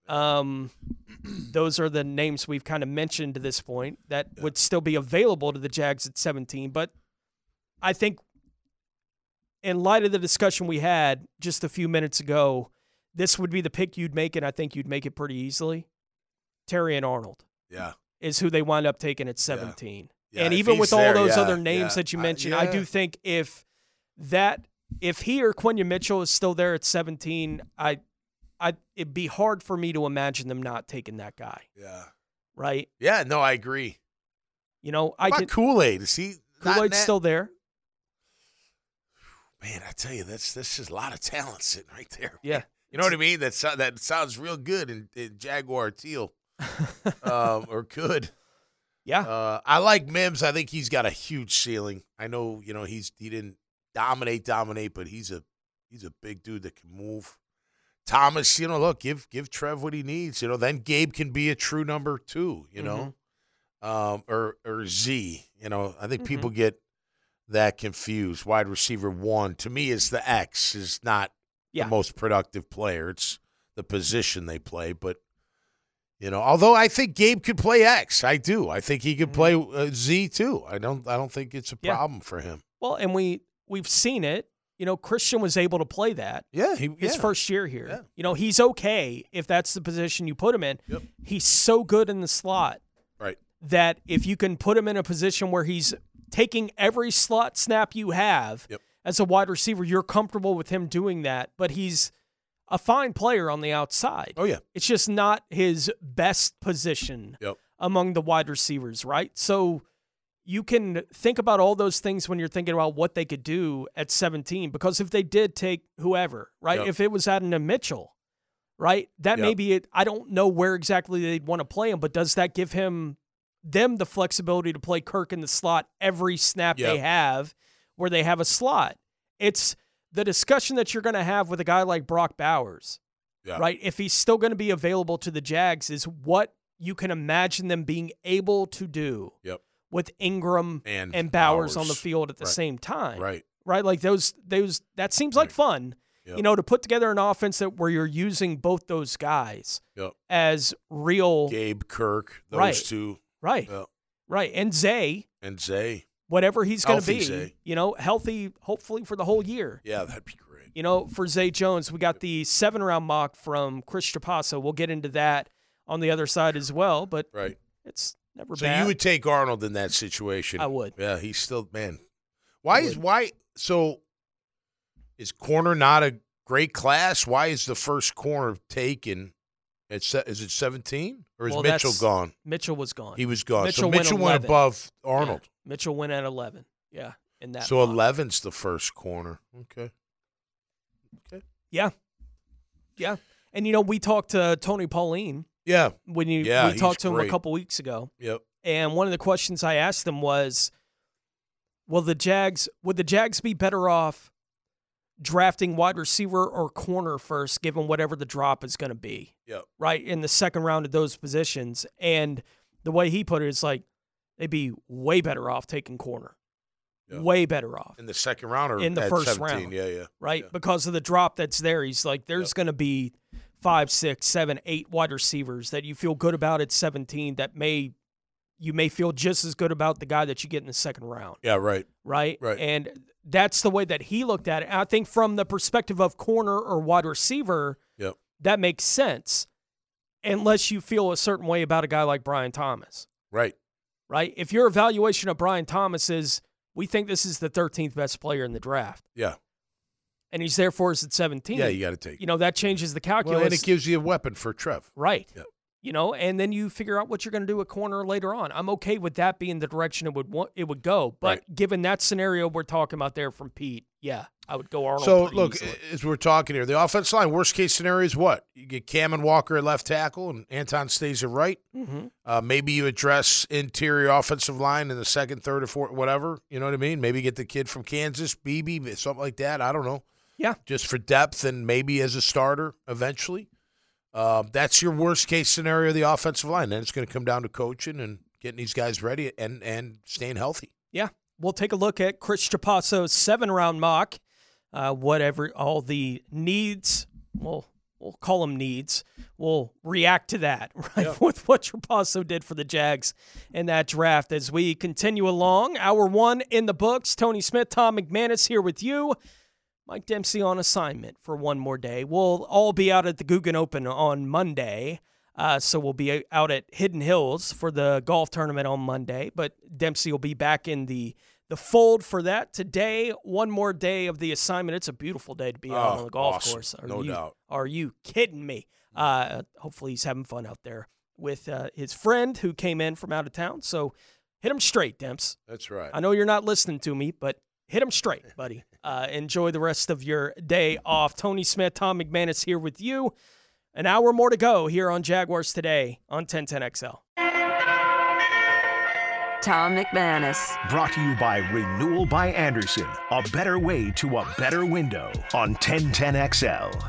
Those are the names we've kind of mentioned to this point that would still be available to the Jags at 17. But I think in light of the discussion we had just a few minutes ago, this would be the pick you'd make, and I think you'd make it pretty easily. Terrion Arnold is who they wind up taking at 17. Yeah, and even with all those other names that you mentioned, I do think if he or Quinion Mitchell is still there at 17, it'd be hard for me to imagine them not taking that guy. Yeah. Right? Yeah, no, I agree. You know, Kool-Aid? Is he Kool-Aid's still there? Man, I tell you, that's just a lot of talent sitting right there. Yeah. You know what I mean? That sounds real good in Jaguar teal. Or could. Yeah. I like Mims. I think he's got a huge ceiling. I know, he didn't dominate, but he's a big dude that can move. Thomas, look, give Trev what he needs. Then Gabe can be a true number 2, or Z. I think people get that confused. Wide receiver 1 to me is the X, is not the most productive player. It's the position they play, but although I think Gabe could play X, I do. I think he could play Z too. I don't think it's a problem for him. Well, and we've seen it. Christian was able to play that. Yeah, his first year here. Yeah. He's okay if that's the position you put him in. Yep. He's so good in the slot, right, that if you can put him in a position where he's taking every slot snap you have as a wide receiver, you're comfortable with him doing that. But he's a fine player on the outside. Oh, yeah. It's just not his best position among the wide receivers, right? So you can think about all those things when you're thinking about what they could do at 17, because if they did take whoever, right, if it was Adonai Mitchell, right, that may be it. I don't know where exactly they'd want to play him, but does that give them the flexibility to play Kirk in the slot every snap they have where they have a slot? It's the discussion that you're going to have with a guy like Brock Bowers, right? If he's still going to be available to the Jags, is what you can imagine them being able to do with Ingram and Bowers on the field at the same time. Right. Like those that seems like fun, to put together an offense where you're using both those guys as real. Gabe, Kirk, those two. Right. Right. And Zay. Whatever he's going to be, Zay. Healthy, hopefully for the whole year. Yeah, that'd be great. For Zay Jones, we got the 7-round mock from Chris Trapasso. We'll get into that on the other side as well, but it's never bad. So you would take Arnold in that situation? I would. Yeah, he's still, man. So is corner not a great class? Why is the first corner taken? Is it 17? Or is Mitchell gone? Mitchell was gone. He was gone. Mitchell went above Arnold. Yeah. Mitchell went at 11. Yeah, in that. So 11's the first corner. Okay. Yeah. And, we talked to Tony Pauline Yeah. When we he's talked to him a great. couple weeks ago. Yep. And one of the questions I asked him was, would the Jags be better off drafting wide receiver or corner first, given whatever the drop is going to be? Yep. Right, in the second round of those positions. And the way he put it is like, they'd be way better off taking corner. Yeah. Way better off. In the second round or in the at first 17? round. Yeah. Right? Yeah. Because of the drop that's there. He's like, there's going to be 5, 6, 7, 8 wide receivers that you feel good about at 17 that you may feel just as good about the guy that you get in the second round. Yeah, right. Right? Right. And that's the way that he looked at it. And I think from the perspective of corner or wide receiver, that makes sense unless you feel a certain way about a guy like Brian Thomas. Right. Right? If your evaluation of Brian Thomas is, we think this is the 13th best player in the draft. Yeah. And he's there for us at 17. Yeah, you got to take it. That changes the calculus. Well, and it gives you a weapon for Trev. Right. Yeah. And then you figure out what you're going to do at corner later on. I'm okay with that being the direction it would go. But given that scenario we're talking about there from Pete, I would go Arnold. So, look, easily. as we're talking here, the offensive line, worst case scenario is what? You get Cam and Walker at left tackle and Anton stays at right. Mm-hmm. Maybe you address interior offensive line in the second, third, or fourth, whatever. You know what I mean? Maybe get the kid from Kansas, Beebe, something like that. I don't know. Yeah. Just for depth and maybe as a starter eventually. That's your worst case scenario of the offensive line. Then it's going to come down to coaching and getting these guys ready and staying healthy. Yeah. We'll take a look at Chris Trapaso's 7-round mock. Whatever all the needs, we'll call them needs. We'll react to that, right, with what Trapasso did for the Jags in that draft. As we continue along, hour 1 in the books. Tony Smith, Tom McManus here with you. Mike Dempsey on assignment for one more day. We'll all be out at the Guggen Open on Monday, so we'll be out at Hidden Hills for the golf tournament on Monday, but Dempsey will be back in the fold for that. Today, one more day of the assignment. It's a beautiful day to be out on the golf course. No doubt. Are you kidding me? Hopefully he's having fun out there with his friend who came in from out of town, so hit him straight, Demps. That's right. I know you're not listening to me, but hit him straight, buddy. Enjoy the rest of your day off. Tony Smith, Tom McManus here with you. An hour more to go here on Jaguars Today on 1010XL. Tom McManus. Brought to you by Renewal by Anderson. A better way to a better window on 1010XL.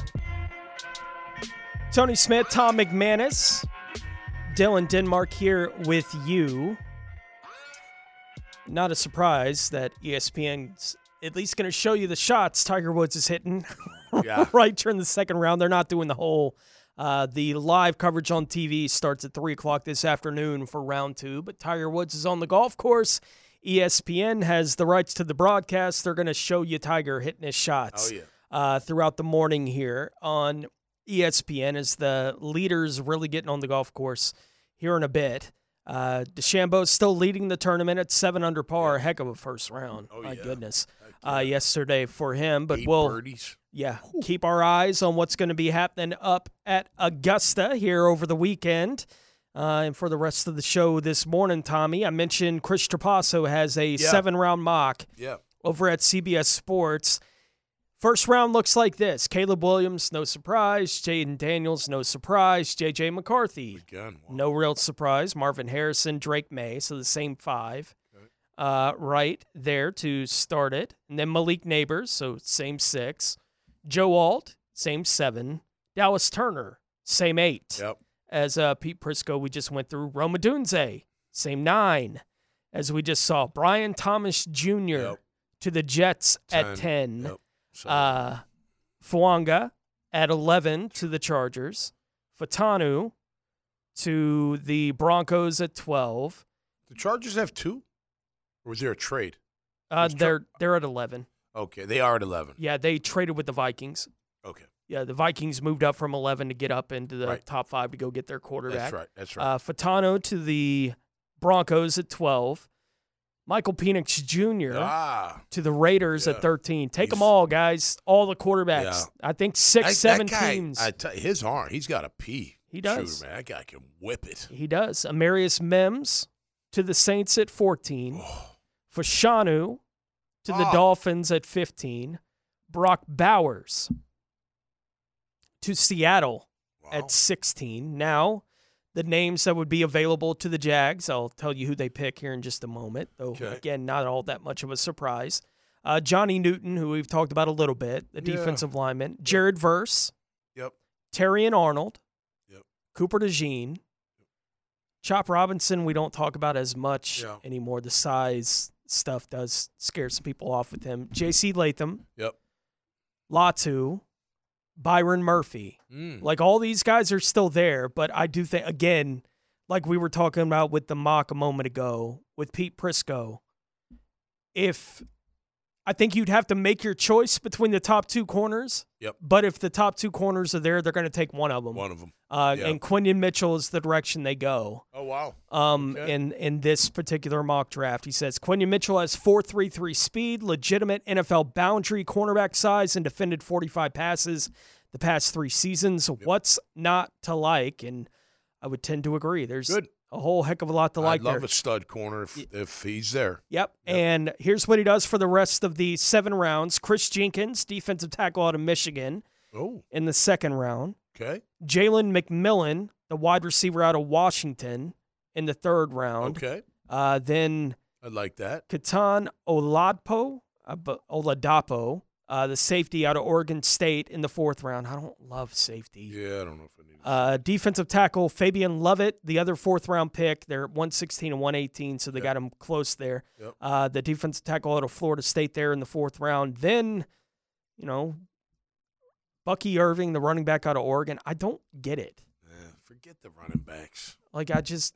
Tony Smith, Tom McManus, Dylan Denmark here with you. Not a surprise that ESPN's at least going to show you the shots Tiger Woods is hitting right during the second round. They're not doing the whole. The live coverage on TV starts at 3 o'clock this afternoon for round 2, but Tiger Woods is on the golf course. ESPN has the rights to the broadcast. They're going to show you Tiger hitting his shots throughout the morning here on ESPN as the leaders really getting on the golf course here in a bit. DeChambeau's still leading the tournament at 7 under par. Heck of a first round. My goodness. Yesterday for him. But 8 we'll birdies. keep our eyes on what's going to be happening up at Augusta here over the weekend. And for the rest of the show this morning, Tommy, I mentioned Chris Trapasso has a 7-round mock over at CBS Sports. First round looks like this. Caleb Williams, no surprise. Jaden Daniels, no surprise. J.J. McCarthy, no real surprise. Marvin Harrison, Drake May, so the same 5 right there to start it. And then Malik Neighbors, so same 6. Joe Alt, same 7. Dallas Turner, same 8. As Pete Prisco, we just went through. Rome Odunze, same 9. As we just saw. Brian Thomas Jr. to the Jets 10. at 10. Fuanga at 11 to the Chargers. Fatanu to the Broncos at 12. The Chargers have 2? Or was there a trade? They're at 11. Okay, they are at 11. Yeah, they traded with the Vikings. Okay. Yeah, the Vikings moved up from 11 to get up into the top 5 to go get their quarterback. That's right. Fatanu to the Broncos at 12. Michael Penix Jr. To the Raiders at 13. Take them all, guys. All the quarterbacks. I think 6, 7 teams. His arm, he's got a pee. He does. Shooter, man. That guy can whip it. He does. Amarius Mims to the Saints at 14. Fashanu to the Dolphins at 15. Brock Bowers to Seattle at 16. Now the names that would be available to the Jags. I'll tell you who they pick here in just a moment, though, again, not all that much of a surprise. Johnny Newton, who we've talked about a little bit, the defensive lineman. Jared Verse. Yep. Terrion Arnold. Yep. Cooper DeJean. Chop Robinson, we don't talk about as much anymore. The size stuff does scare some people off with him. J.C. Latham. Yep. Latu. Byron Murphy. Like, all these guys are still there, but I do think, again, like we were talking about with the mock a moment ago with Pete Prisco, I think you'd have to make your choice between the top two corners. Yep. But if the top two corners are there, they're going to take one of them. One of them. And Quinion Mitchell is the direction they go. Oh, wow. In this particular mock draft, he says Quinion Mitchell has 4.33 speed, legitimate NFL boundary cornerback size, and defended 45 passes the past 3 seasons. Yep. What's not to like? And I would tend to agree. There's a whole heck of a lot to like there. I'd love a stud corner if he's there. Yep. And here's what he does for the rest of the 7 rounds. Chris Jenkins, defensive tackle out of Michigan, in the 2nd round. Okay. Jalen McMillan, the wide receiver out of Washington, in the 3rd round. Okay. Then I'd like that. Katan Oladapo, the safety out of Oregon State, in the 4th round. I don't love safety. Yeah, I don't know if I need defensive tackle Fabian Lovett, the other 4th-round pick. They're 116 and 118, so they got him close there. Yep. The defensive tackle out of Florida State there in the 4th round. Then, Bucky Irving, the running back out of Oregon. I don't get it. Forget the running backs. Like,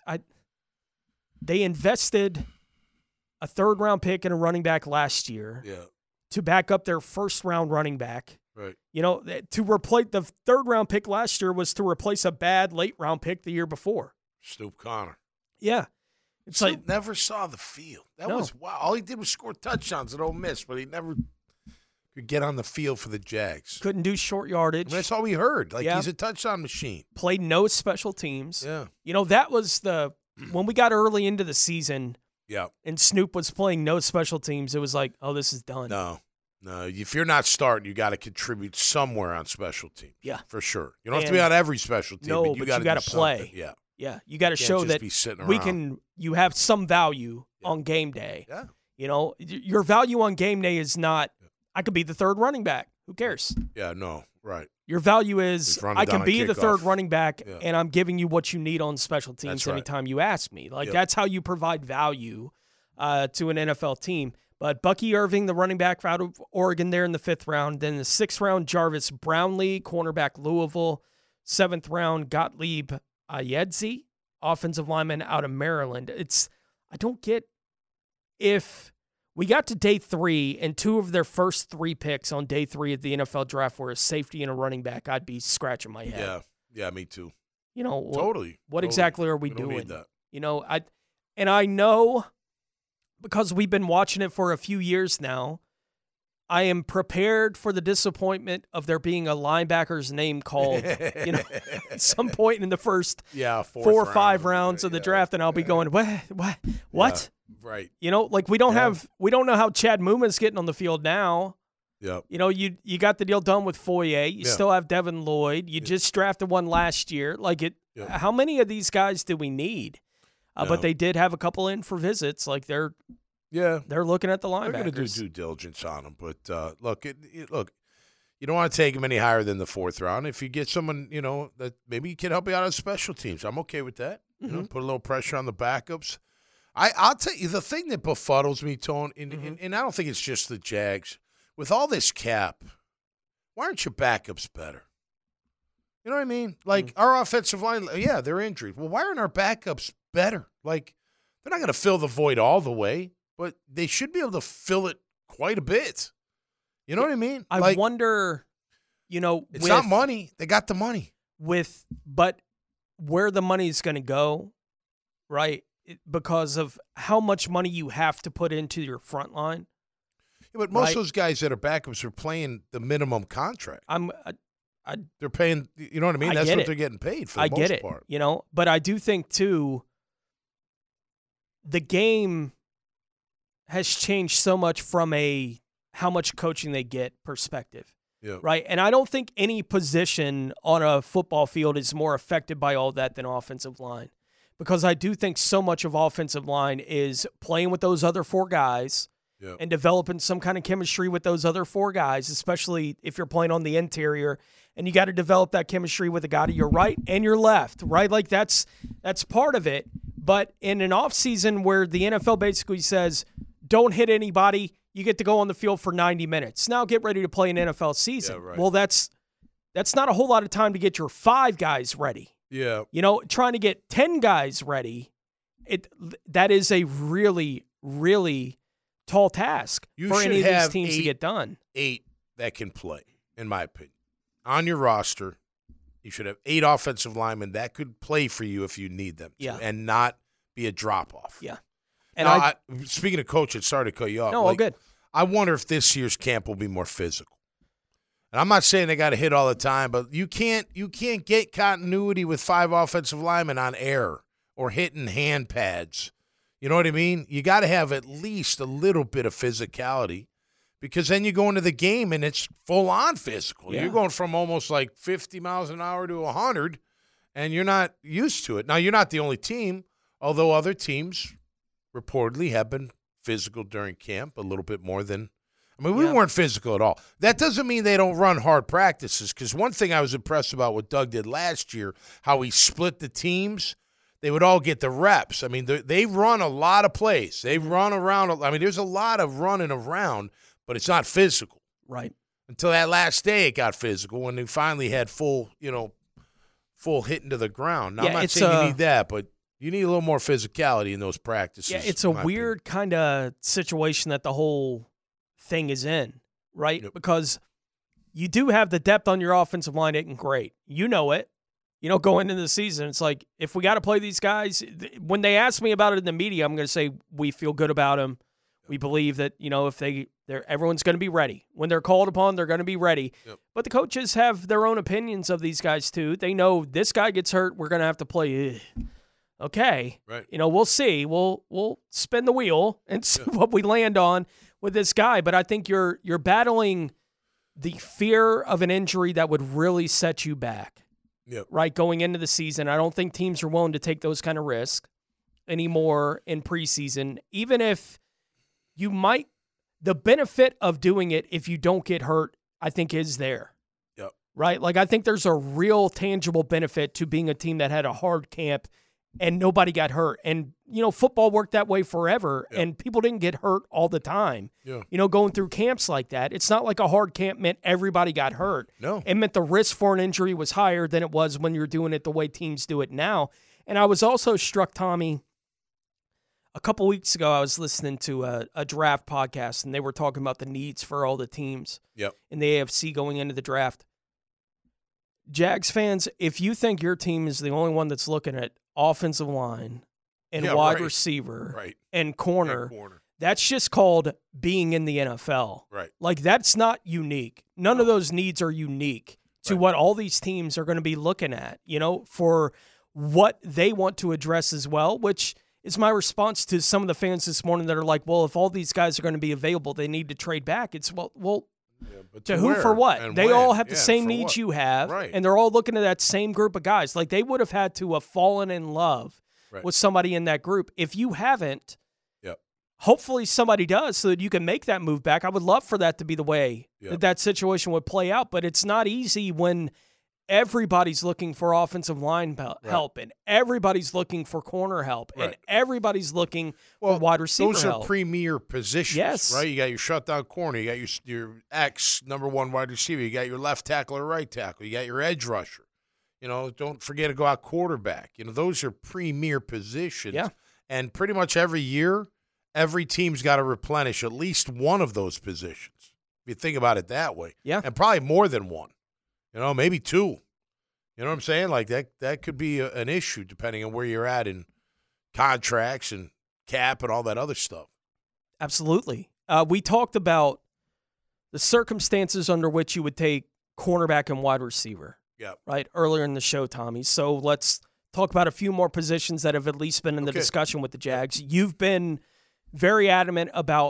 they invested a 3rd-round pick and a running back last year to back up their 1st-round running back. Right. To replace the 3rd-round pick last year was to replace a bad late-round pick the year before. Snoop Connor. Yeah. It's Snoop like never saw the field. That was wow. All he did was score touchdowns at Ole Miss, but he never could get on the field for the Jags. Couldn't do short yardage. That's all we heard. He's a touchdown machine. Played no special teams. Yeah. That was when we got early into the season. Yeah. And Snoop was playing no special teams. It was like, oh, this is done. No. If you're not starting, you got to contribute somewhere on special teams. Yeah. For sure. You don't have to be on every special team. No, but you got to play. Something. Yeah. Yeah. You got to show that you have some value on game day. Yeah. Your value on game day is not, I could be the 3rd running back. Who cares? Yeah, no, right. Your value is I can be the 3rd running back, and I'm giving you what you need on special teams anytime you ask me. That's how you provide value to an NFL team. But Bucky Irving, the running back out of Oregon there in the 5th round. Then the 6th round, Jarvis Brownlee, cornerback Louisville. 7th round, Gottlieb Ayedzi, offensive lineman out of Maryland. I don't get if we got to day 3 and 2 of their first 3 picks on day 3 of the NFL draft were a safety and a running back, I'd be scratching my head. Yeah, me too. Totally. What exactly are we doing? Need that. I know because we've been watching it for a few years now, I am prepared for the disappointment of there being a linebacker's name called, at some point in the first 4 or 5 rounds of the draft, and I'll be going, what? Yeah, right. We don't know how Chad Mumma's getting on the field now. Yep. You got the deal done with Foye. You still have Devin Lloyd. You just drafted one last year. How many of these guys do we need? But they did have a couple in for visits. They're looking at the linebackers. They're going to do due diligence on them. But look, you don't want to take them any higher than the 4th round. If you get someone that maybe can help you out on special teams, I'm okay with that. Mm-hmm. Put a little pressure on the backups. I'll tell you the thing that befuddles me, Tone, and I don't think it's just the Jags. With all this cap, why aren't your backups better? You know what I mean? Our offensive line, they're injured. Well, why aren't our backups better? They're not going to fill the void all the way, but they should be able to fill it quite a bit. You know what I mean? I wonder, it's not money. They got the money. But where the money is going to go, right? Because of how much money you have to put into your front line. Yeah, but most of those guys that are backups are playing the minimum contract. They're paying, you know what I mean? That's what they're getting paid for the most part. But I do think, too, the game has changed so much from a how much coaching they get perspective. right? And I don't think any position on a football field is more affected by all that than offensive line, because I do think so much of offensive line is playing with those other four guys and developing some kind of chemistry with those other four guys, especially if you're playing on the interior, and you got to develop that chemistry with a guy to your right and your left, right? Like that's part of it. But in an offseason where the NFL basically says, don't hit anybody, you get to go on the field for 90 minutes. Now get ready to play an NFL season. Yeah, right. Well, that's not a whole lot of time to get your 5 guys ready. Yeah. You know, trying to get 10 guys ready, that is a really, really tall task for any of these teams to get done. 8 that can play, in my opinion. On your roster, you should have 8 offensive linemen that could play for you if you need them to, and not be a drop-off. Yeah. And now, speaking of coaches, sorry to cut you off. No, all good. I wonder if this year's camp will be more physical. And I'm not saying they got to hit all the time, but you can't get continuity with 5 offensive linemen on air or hitting hand pads. You know what I mean? You got to have at least a little bit of physicality, because then you go into the game and it's full-on physical. Yeah. You're going from almost like 50 miles an hour to 100, and you're not used to it. Now, you're not the only team, although other teams reportedly have been physical during camp a little bit more than – I mean, we weren't physical at all. That doesn't mean they don't run hard practices, because one thing I was impressed about what Doug did last year, how he split the teams, they would all get the reps. I mean, they run a lot of plays. They run around. I mean, there's a lot of running around, but it's not physical. Right. Until that last day it got physical when they finally had full hitting to the ground. Now, I'm not saying you need that, but you need a little more physicality in those practices. Yeah, it's a weird kind of situation that the whole thing is in, right? Yep. Because you do have the depth on your offensive line hitting great. You know it. You know, going into the season, it's like, if we got to play these guys, when they ask me about it in the media, I'm going to say we feel good about them. We believe that, you know, if everyone's going to be ready. When they're called upon, they're going to be ready. Yep. But the coaches have their own opinions of these guys too. They know this guy gets hurt, we're going to have to play. Okay. Right. You know, we'll see. We'll spin the wheel and see what we land on with this guy. But I think you're battling the fear of an injury that would really set you back. Yep. Right, going into the season. I don't think teams are willing to take those kind of risks anymore in preseason, even if you might. The benefit of doing it if you don't get hurt, I think, is there. Yep. Right? Like, I think there's a real tangible benefit to being a team that had a hard camp and nobody got hurt. And, you know, football worked that way forever, and people didn't get hurt all the time. Yeah. You know, going through camps like that, it's not like a hard camp meant everybody got hurt. No. It meant the risk for an injury was higher than it was when you're doing it the way teams do it now. And I was also struck, Tommy, a couple weeks ago, I was listening to a draft podcast, and they were talking about the needs for all the teams in the AFC going into the draft. Jags fans, if you think your team is the only one that's looking at offensive line and wide receiver and corner, that's just called being in the NFL. Right. Like, that's not unique. None of those needs are unique to what all these teams are going to be looking at, you know, for what they want to address as well, which is my response to some of the fans this morning that are like, well, if all these guys are going to be available, they need to trade back. It's, well, but to who for what? They all have the same needs what? you have, Right. and they're all looking at that same group of guys. Like, they would have had to have fallen in love with somebody in that group. If you haven't, hopefully somebody does so that you can make that move back. I would love for that to be the way that situation would play out, but it's not easy when everybody's looking for offensive line help, and everybody's looking for corner help, and everybody's looking for wide receiver help. Those are premier positions, right? You got your shutdown corner, you got your number 1 wide receiver, you got your left tackle or right tackle, you got your edge rusher. You know, don't forget to go out quarterback. You know, those are premier positions. Yeah. And pretty much every year, every team's got to replenish at least one of those positions, if you think about it that way. Yeah. And probably more than one. You know, maybe 2. You know what I'm saying? Like, that could be an issue depending on where you're at in contracts and cap and all that other stuff. Absolutely. We talked about the circumstances under which you would take cornerback and wide receiver. Yeah. Right, earlier in the show, Tommy. So let's talk about a few more positions that have at least been in the discussion with the Jags. You've been very adamant about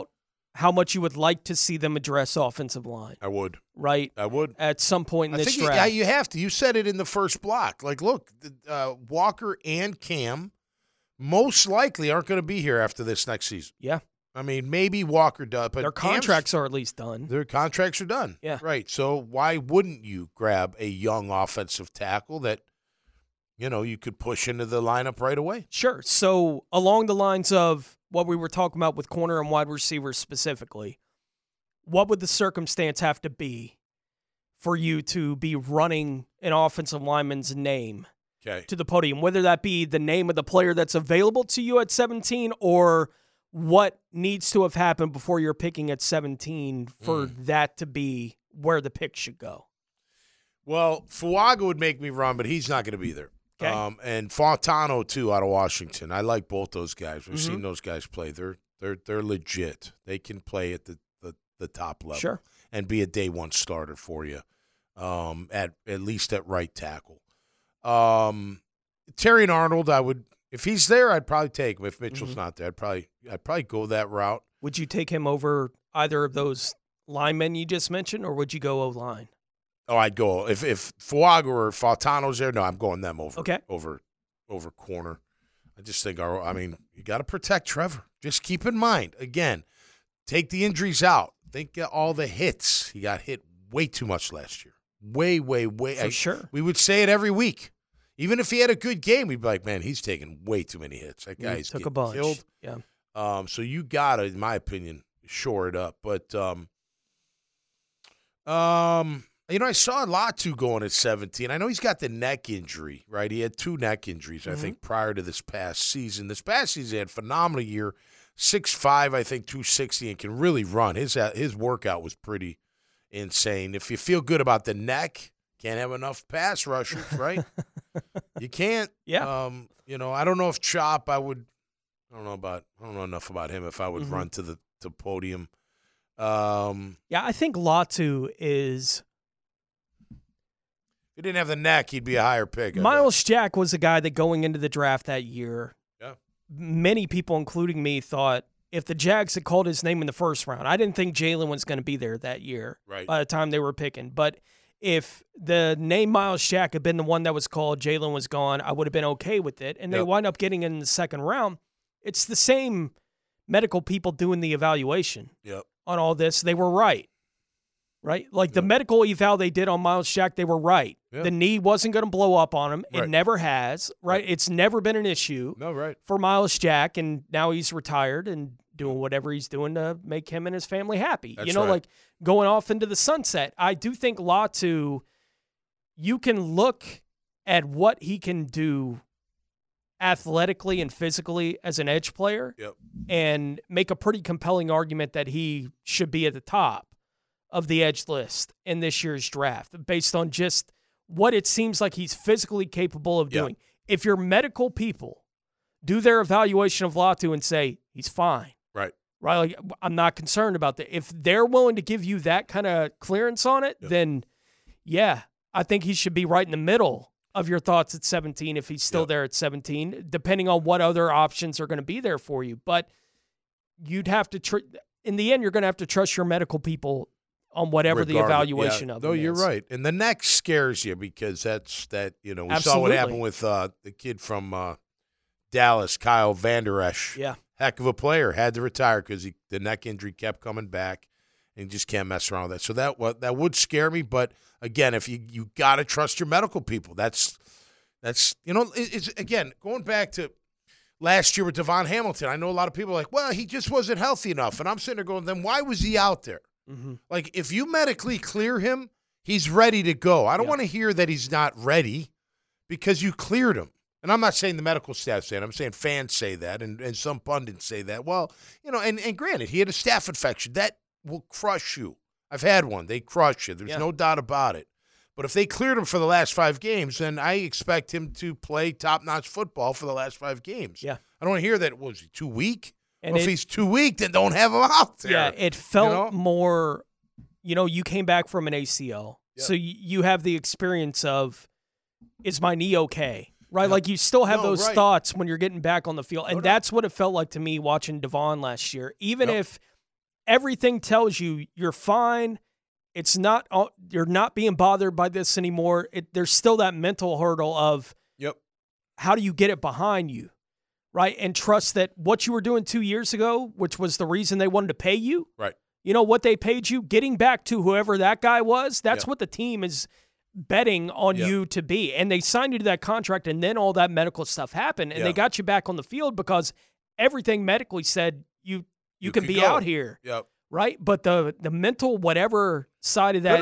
how much you would like to see them address offensive line. I would. Right? I would. At some point in this draft. Yeah, you have to. You said it in the first block. Like, look, Walker and Cam most likely aren't going to be here after this next season. Yeah. I mean, maybe Walker does, but their contracts are at least done. Their contracts are done. Yeah. Right. So why wouldn't you grab a young offensive tackle that, you could push into the lineup right away? Sure. So along the lines of what we were talking about with corner and wide receivers specifically, what would the circumstance have to be for you to be running an offensive lineman's name to the podium, whether that be the name of the player that's available to you at 17 or what needs to have happened before you're picking at 17 for that to be where the pick should go? Well, Fuaga would make me run, but he's not going to be there. Okay. And Fontano, too, out of Washington. I like both those guys. We've seen those guys play. They're legit. They can play at the top level. Sure. And be a day one starter for you, at least at right tackle. Terry Arnold, I would, if he's there, I'd probably take him. If Mitchell's not there, I'd probably go that route. Would you take him over either of those linemen you just mentioned, or would you go O-line? Oh, I'd go if Fuaga or Fontano's there. No, I'm going them over. Okay. Over corner. I just think you got to protect Trevor. Just keep in mind, again, take the injuries out. Think of all the hits. He got hit way too much last year. Way. For sure. We would say it every week. Even if he had a good game, we'd be like, man, he's taking way too many hits. That guy's took getting a bunch. killed. Yeah. So you got to, in my opinion, shore it up. But I saw Latu going at 17. I know he's got the neck injury, right? He had 2 neck injuries, I think, prior to this past season. This past season, he had a phenomenal year, 6'5", I think, 260, and can really run. His workout was pretty insane. If you feel good about the neck, can't have enough pass rushers, right? You can't. Yeah. I don't know if Chop, I don't know enough about him if I would run to the podium. Yeah, I think Latu is. If he didn't have the neck, he'd be a higher pick. Miles Jack was a guy that going into the draft that year, many people, including me, thought if the Jags had called his name in the first round, I didn't think Jalen was going to be there that year by the time they were picking. But if the name Miles Jack had been the one that was called, Jalen was gone, I would have been okay with it. And they wind up getting in the second round. It's the same medical people doing the evaluation on all this. They were right. Right? Like the medical eval they did on Miles Jack, they were right. The knee wasn't going to blow up on him. It never has. Right? It's never been an issue for Miles Jack, and now he's retired and doing whatever he's doing to make him and his family happy. That's like going off into the sunset. I do think Latu, you can look at what he can do athletically and physically as an edge player and make a pretty compelling argument that he should be at the top of the edge list in this year's draft based on just what it seems like he's physically capable of doing. If your medical people do their evaluation of Latu and say, he's fine. Right? Like, I'm not concerned about that. If they're willing to give you that kind of clearance on it, then I think he should be right in the middle of your thoughts at 17 if he's still there at 17, depending on what other options are going to be there for you. But you'd have to, in the end, you're going to have to trust your medical people on whatever the evaluation of them No, you're is. right. And the neck scares you because we saw what happened with the kid from Dallas, Kyle Van Der Esch. Yeah. Heck of a player. Had to retire because the neck injury kept coming back, and you just can't mess around with that. So that would scare me. But, again, if you got to trust your medical people. That's it's again, going back to last year with Devon Hamilton, I know a lot of people are like, well, he just wasn't healthy enough. And I'm sitting there going, then why was he out there? Like, if you medically clear him, he's ready to go. I don't want to hear that he's not ready because you cleared him. And I'm not saying the medical staff say it. I'm saying fans say that, and some pundits say that. Well, and granted, he had a staph infection. That will crush you. I've had one. They crush you. There's no doubt about it. But if they cleared him for the last 5 games, then I expect him to play top-notch football for the last 5 games. Yeah. I don't want to hear that, was he too weak? And if he's too weak, then don't have him out there. Yeah, it felt more, you came back from an ACL. Yep. So you have the experience of, is my knee okay? Right? Yep. Like you still have those thoughts when you're getting back on the field. And that's what it felt like to me watching Devon last year. Even if everything tells you you're fine. It's not, you're not being bothered by this anymore. There's still that mental hurdle of how do you get it behind you, right? And trust that what you were doing 2 years ago, which was the reason they wanted to pay you, right? You know what they paid you? Getting back to whoever that guy was, that's what the team is betting on you to be. And they signed you to that contract, and then all that medical stuff happened, and they got you back on the field because everything medically said you can be out here. Yep. Right? But the mental whatever side of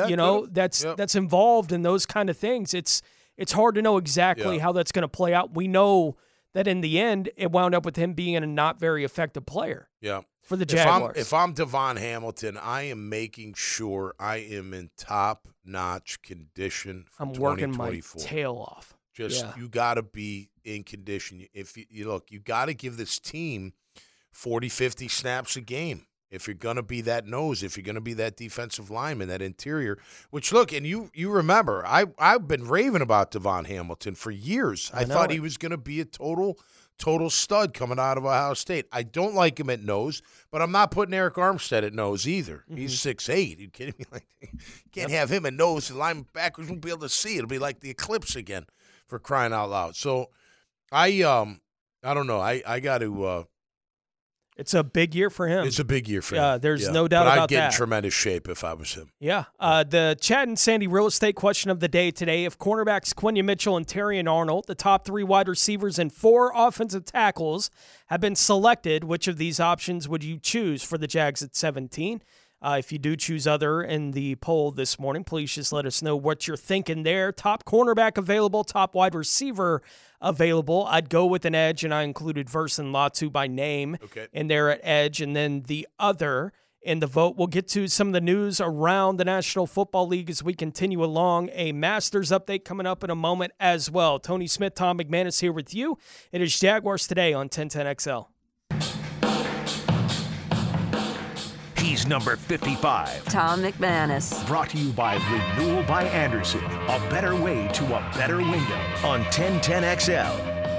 that, that's involved in those kind of things, it's hard to know exactly how that's going to play out. We know that in the end, it wound up with him being a not very effective player. Yeah. For the Jaguars. If I'm Devon Hamilton, I am making sure I am in top-notch condition for 2024. I'm working my tail off. You got to be in condition. If you look, you got to give this team 40, 50 snaps a game. If you're going to be that nose, if you're going to be that defensive lineman, that interior, which, look, and you remember, I've been raving about Devon Hamilton for years. I thought he was going to be a total stud coming out of Ohio State. I don't like him at nose, but I'm not putting Eric Armstead at nose either. Mm-hmm. He's 6'8". Are you kidding me? Like, you can't have him at nose. The linebackers won't be able to see. It'll be like the eclipse again, for crying out loud. So I don't know. I got to it's a big year for him. It's a big year for him. There's no doubt about that. I'd get in tremendous shape if I was him. Yeah. The Chad and Sandy real estate question of the day today. If cornerbacks Quenya Mitchell and Terrion Arnold, the top 3 wide receivers and 4 offensive tackles, have been selected, which of these options would you choose for the Jags at 17? If you do choose other in the poll this morning, please just let us know what you're thinking there. Top cornerback available, top wide receiver available. I'd go with an edge, and I included Verson Latu by name in there at edge, and then the other in the vote. We'll get to some of the news around the National Football League as we continue along. A Masters update coming up in a moment as well. Tony Smith, Tom McManus here with you. It is Jaguars Today on 1010XL. He's number 55. Tom McManus. Brought to you by Renewal by Anderson. A better way to a better window on 1010XL.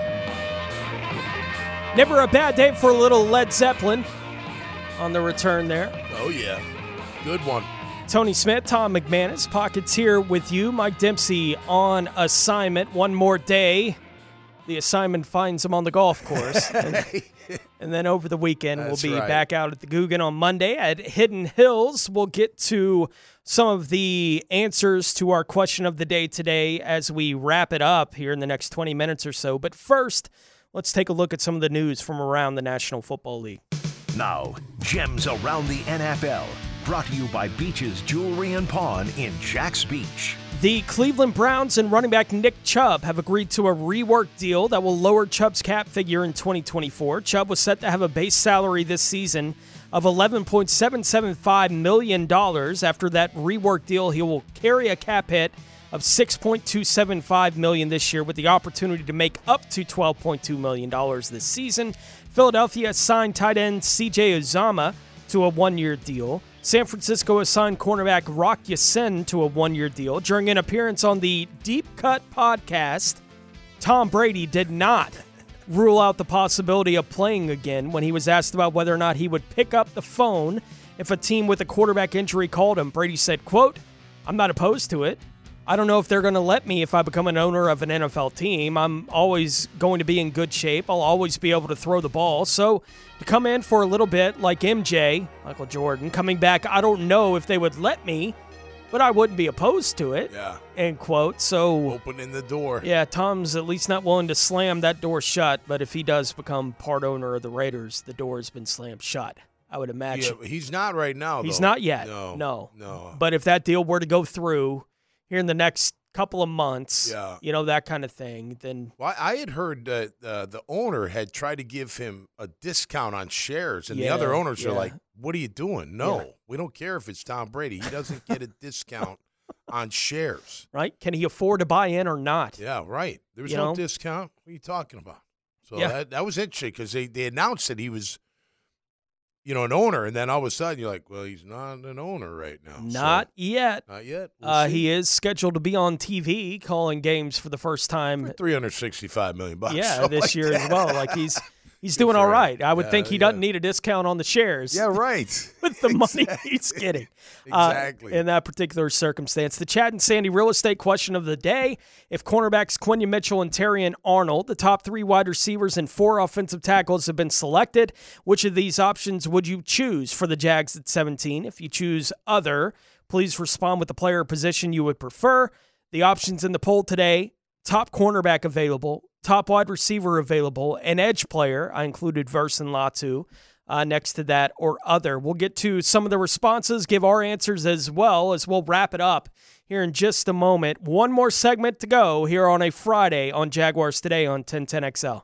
Never a bad day for a little Led Zeppelin on the return there. Oh, yeah. Good one. Tony Smith, Tom McManus, Pockets here with you. Mike Dempsey on assignment. One more day. The assignment finds him on the golf course. And then over the weekend, we'll be back out at the Guggen on Monday at Hidden Hills. We'll get to some of the answers to our question of the day today as we wrap it up here in the next 20 minutes or so. But first, let's take a look at some of the news from around the National Football League. Now, Gems Around the NFL. Brought to you by Beaches Jewelry and Pawn in Jax Beach. The Cleveland Browns and running back Nick Chubb have agreed to a rework deal that will lower Chubb's cap figure in 2024. Chubb was set to have a base salary this season of $11.775 million. After that rework deal, he will carry a cap hit of $6.275 million this year with the opportunity to make up to $12.2 million this season. Philadelphia signed tight end C.J. Uzomah to a one-year deal. San Francisco assigned cornerback Rock Ya-Sin to a one-year deal. During an appearance on the Deep Cut podcast, Tom Brady did not rule out the possibility of playing again when he was asked about whether or not he would pick up the phone if a team with a quarterback injury called him. Brady said, quote, "I'm not opposed to it. I don't know if they're going to let me if I become an owner of an NFL team. I'm always going to be in good shape. I'll always be able to throw the ball. So to come in for a little bit like MJ, Michael Jordan, coming back, I don't know if they would let me, but I wouldn't be opposed to it." Yeah. End quote. So opening the door. Yeah, Tom's at least not willing to slam that door shut, but if he does become part owner of the Raiders, the door has been slammed shut, I would imagine. Yeah, he's not right now, though. He's not yet. No. But if that deal were to go through here in the next couple of months, you know, that kind of thing, then... Well, I had heard that the owner had tried to give him a discount on shares, and the other owners are like, what are you doing? No, we don't care if it's Tom Brady. He doesn't get a discount on shares. Right? Can he afford to buy in or not? Yeah, right. There was no discount. What are you talking about? So that was interesting because they announced that he was, you know, an owner, and then all of a sudden you're like, well, he's not an owner right now. Not yet. Not yet. We'll see. He is scheduled to be on TV calling games for the first time. For $365 million. Yeah, this year as well. Like He's doing all right. I would think he doesn't need a discount on the shares. Yeah, right. With the money he's getting. Exactly. In that particular circumstance. The Chad and Sandy real estate question of the day. If cornerbacks Quinion Mitchell and Terrion Arnold, the top 3 wide receivers and 4 offensive tackles have been selected, which of these options would you choose for the Jags at 17? If you choose other, please respond with the player or position you would prefer. The options in the poll today: top cornerback available, top wide receiver available, an edge player. I included Verse and Latu next to that, or other. We'll get to some of the responses, give our answers as well as we'll wrap it up here in just a moment. One more segment to go here on a Friday on Jaguars Today on 1010XL.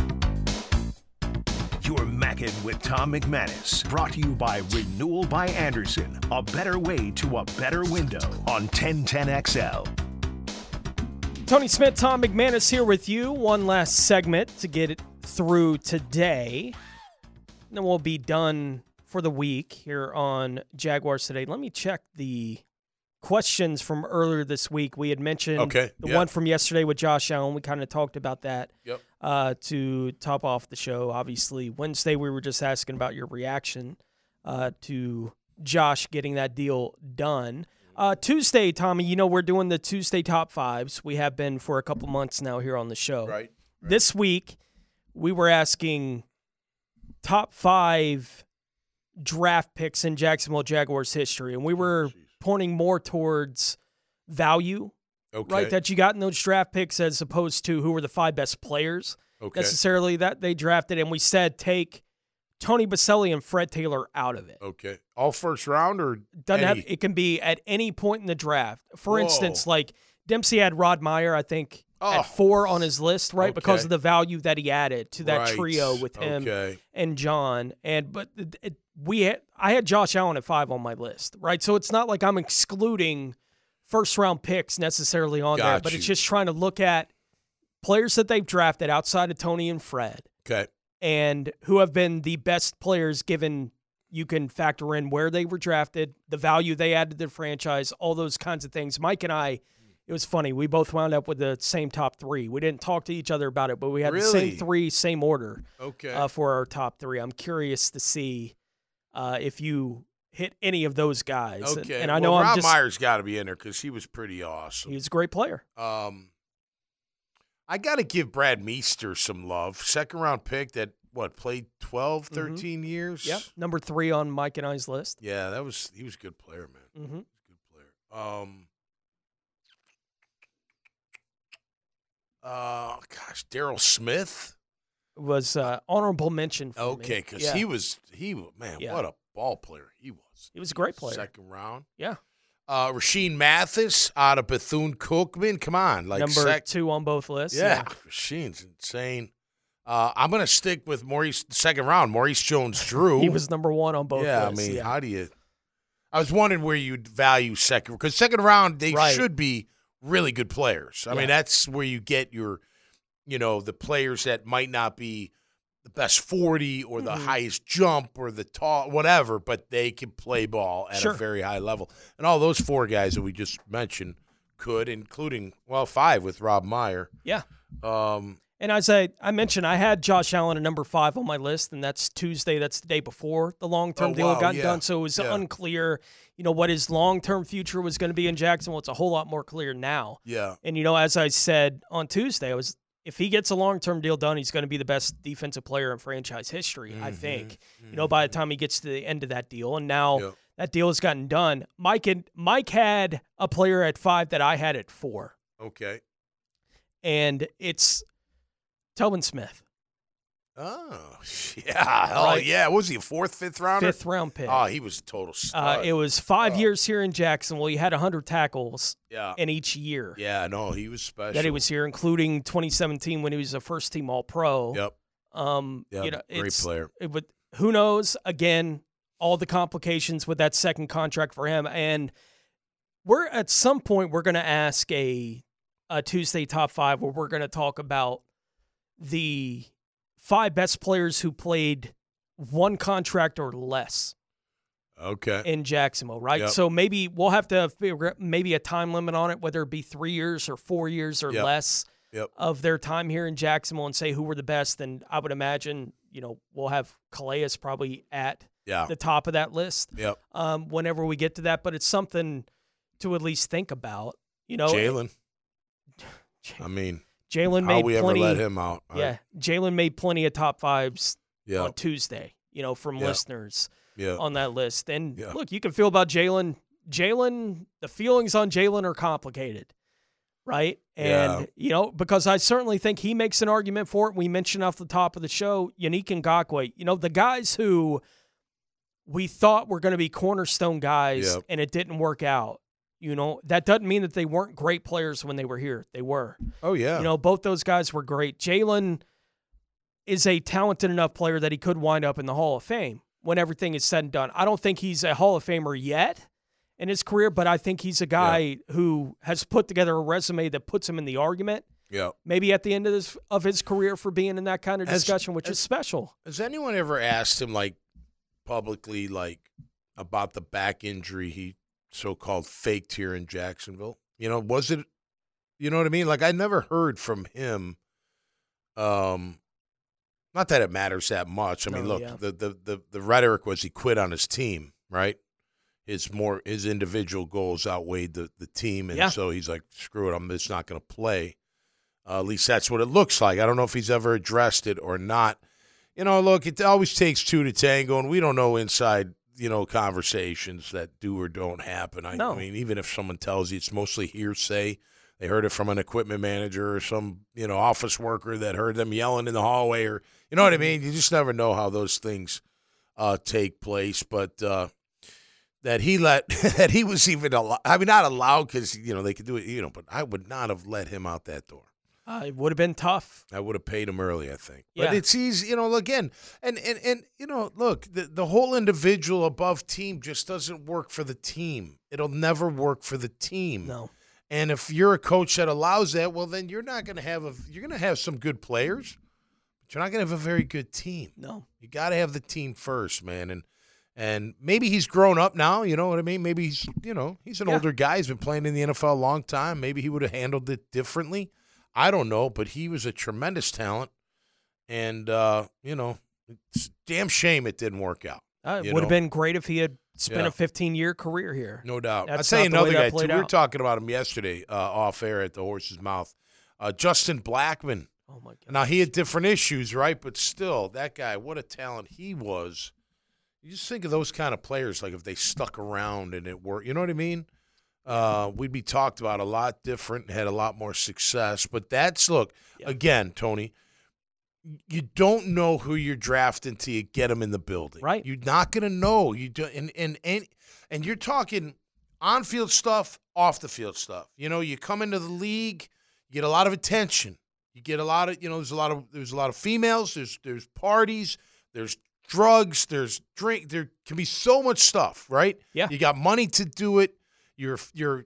You're Mackin' with Tom McManus. Brought to you by Renewal by Anderson. A better way to a better window on 1010XL. Tony Smith, Tom McManus here with you. One last segment to get it through today. And then we'll be done for the week here on Jaguars Today. Let me check the questions from earlier this week. We had mentioned the one from yesterday with Josh Allen. We kind of talked about that to top off the show. Obviously, Wednesday we were just asking about your reaction to Josh getting that deal done. Tuesday, Tommy, we're doing the Tuesday top 5s. We have been for a couple months now here on the show. Right. This week, we were asking top 5 draft picks in Jacksonville Jaguars history, and we were pointing more towards value, right, that you got in those draft picks as opposed to who were the 5 best players necessarily that they drafted. And we said take Tony Boselli and Fred Taylor out of it. Okay. All first round or it can be at any point in the draft. For instance, like Dempsey had Rod Meyer, I think, at 4 on his list, right? Because of the value that he added to that trio with him and John. I had Josh Allen at 5 on my list, right? So it's not like I'm excluding first round picks necessarily on there, but it's just trying to look at players that they've drafted outside of Tony and Fred. Okay. And who have been the best players given you can factor in where they were drafted, the value they added to the franchise, all those kinds of things. Mike and I, it was funny. We both wound up with the same top 3. We didn't talk to each other about it, but we had the same 3, same order for our top 3. I'm curious to see if you hit any of those guys. Okay. And I know Rob Meyer's got to be in there because he was pretty awesome. He's a great player. I got to give Brad Meester some love. Second-round pick that, played 12, 13 years? Yep, number 3 on Mike and I's list. Yeah, he was a good player, man. Mm-hmm. Good player. Daryl Smith was honorable mention for me. Okay, because he was, what a ball player he was. He was a great player. Second round. Yeah. Rasheed Mathis out of Bethune-Cookman. Come on. Number 2 on both lists. Yeah. Rasheed's insane. I'm going to stick with second round, Maurice Jones-Drew. He was number 1 on both lists. I mean, how do you – I was wondering where you'd value second – because second round, they should be really good players. I mean, that's where you get your – the players that might not be the best 40 or the highest jump or the tall, whatever, but they can play ball at a very high level. And all those 4 guys that we just mentioned could, including, 5 with Rob Meyer. Yeah. And as I mentioned, I had Josh Allen at number 5 on my list, and that's Tuesday. That's the day before the long-term deal got done. So it was unclear, what his long-term future was going to be in Jacksonville. It's a whole lot more clear now. Yeah. And, as I said on Tuesday, if he gets a long-term deal done, he's going to be the best defensive player in franchise history, I think, by the time he gets to the end of that deal. And now that deal has gotten done. Mike had a player at 5 that I had at 4. Okay. And it's Telvin Smith. Oh, yeah. Oh, yeah. What was he, a 4th, 5th rounder? 5th round pick. Oh, he was a total stud. It was 5 years here in Jacksonville. He had 100 tackles in each year. Yeah, no, he was special. That he was here, including 2017 when he was a first-team All-Pro. Yep. Great player. Who knows? Again, all the complications with that second contract for him. And at some point, we're going to ask a Tuesday top 5 where we're going to talk about the 5 best players who played 1 contract or less. Okay. In Jacksonville, right? Yep. So maybe we'll have to figure maybe a time limit on it, whether it be 3 years or 4 years or less. of their time here in Jacksonville and say who were the best, then I would imagine, we'll have Calais probably at the top of that list whenever we get to that. But it's something to at least think about. Jalen. I mean, Jalen how made we plenty, ever let him out. Jalen made plenty of top fives Yeah. on Tuesday, from listeners Yeah. on that list. And look, you can feel about Jalen. The feelings on Jalen are complicated, right? And, because I certainly think he makes an argument for it. We mentioned off the top of the show, Yannick Ngakoue, the guys who we thought were going to be cornerstone guys and it didn't work out. That doesn't mean that they weren't great players when they were here. They were. Oh, yeah. Both those guys were great. Jalen is a talented enough player that he could wind up in the Hall of Fame when everything is said and done. I don't think he's a Hall of Famer yet in his career, but I think he's a guy who has put together a resume that puts him in the argument. Yeah. Maybe at the end of his career for being in that kind of discussion, which is special. Has anyone ever asked him, publicly, about the back injury he so-called faked here in Jacksonville? Was it, you know what I mean? I never heard from him. Not that it matters that much. I mean, look, the rhetoric was he quit on his team, right? His individual goals outweighed the team, and so he's like, screw it, I'm just not going to play. At least that's what it looks like. I don't know if he's ever addressed it or not. Look, it always takes two to tango, and we don't know inside, conversations that do or don't happen. I mean, even if someone tells you, it's mostly hearsay. They heard it from an equipment manager or some, office worker that heard them yelling in the hallway, or you know what I mean? You just never know how those things take place. But that he was even allowed, I mean, not allowed because, they could do it, but I would not have let him out that door. It would have been tough. I would have paid him early, I think. But it's easy, again, and look, the whole individual above team just doesn't work for the team. It'll never work for the team. No. And if you're a coach that allows that, well, then you're not going to have you're going to have some good players, but you're not going to have a very good team. No. You got to have the team first, man. And maybe he's grown up now, you know what I mean? Maybe he's, he's an older guy. He's been playing in the NFL a long time. Maybe he would have handled it differently. I don't know, but he was a tremendous talent. And, it's a damn shame it didn't work out. It would have been great if he had spent a 15-year career here. No doubt. I'll That's tell you not the way another that guy, too. played We were out. talking about him yesterday off air at the Horse's Mouth. Justin Blackmon. Oh, my God. Now, he had different issues, right? But still, that guy, what a talent he was. You just think of those kind of players, if they stuck around and it worked. You know what I mean? We'd be talked about a lot different, had a lot more success. But again, Tony, you don't know who you're drafting until you get them in the building. Right. You're not going to know. You do, and you're talking on-field stuff, off-the-field stuff. You come into the league, you get a lot of attention. You get a lot of, there's a lot of females, there's parties, there's drugs, there's drink, there can be so much stuff, right? Yeah. You got money to do it. You're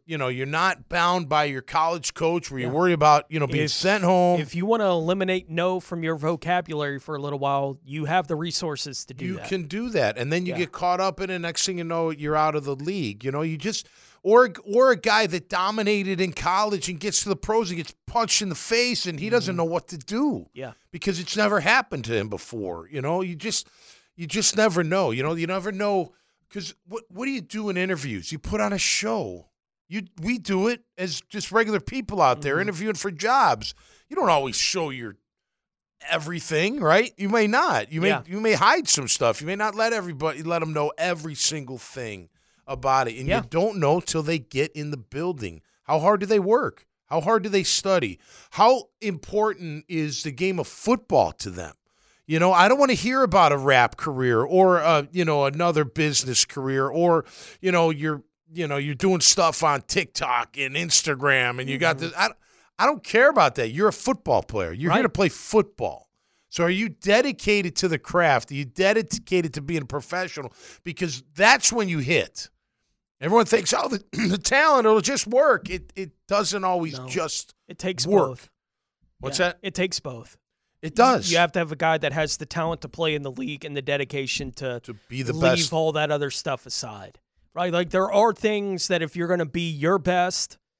not bound by your college coach where you're worried about, being sent home. If you want to eliminate no from your vocabulary for a little while, you have the resources to do that. You can do that. And then you get caught up in it. Next thing you know, you're out of the league. You just or a guy that dominated in college and gets to the pros and gets punched in the face and he doesn't know what to do. Yeah. Because it's never happened to him before. You just never know. You never know. Because what do you do in interviews? You put on a show. We do it as just regular people out there interviewing for jobs. You don't always show your everything, right? You may not. You may hide some stuff. You may not let them know every single thing about it. And you don't know till they get in the building. How hard do they work? How hard do they study? How important is the game of football to them? I don't want to hear about a rap career or another business career or you're doing stuff on TikTok and Instagram and you got this. I don't care about that. You're a football player. You're here to play football. So are you dedicated to the craft? Are you dedicated to being a professional? Because that's when you hit. Everyone thinks, the talent, it'll just work. It doesn't always just it takes work. both. What's that? It takes both. It does. You have to have a guy that has the talent to play in the league and the dedication to be the leave best. All that other stuff aside, right? There are things that if you're going to be your best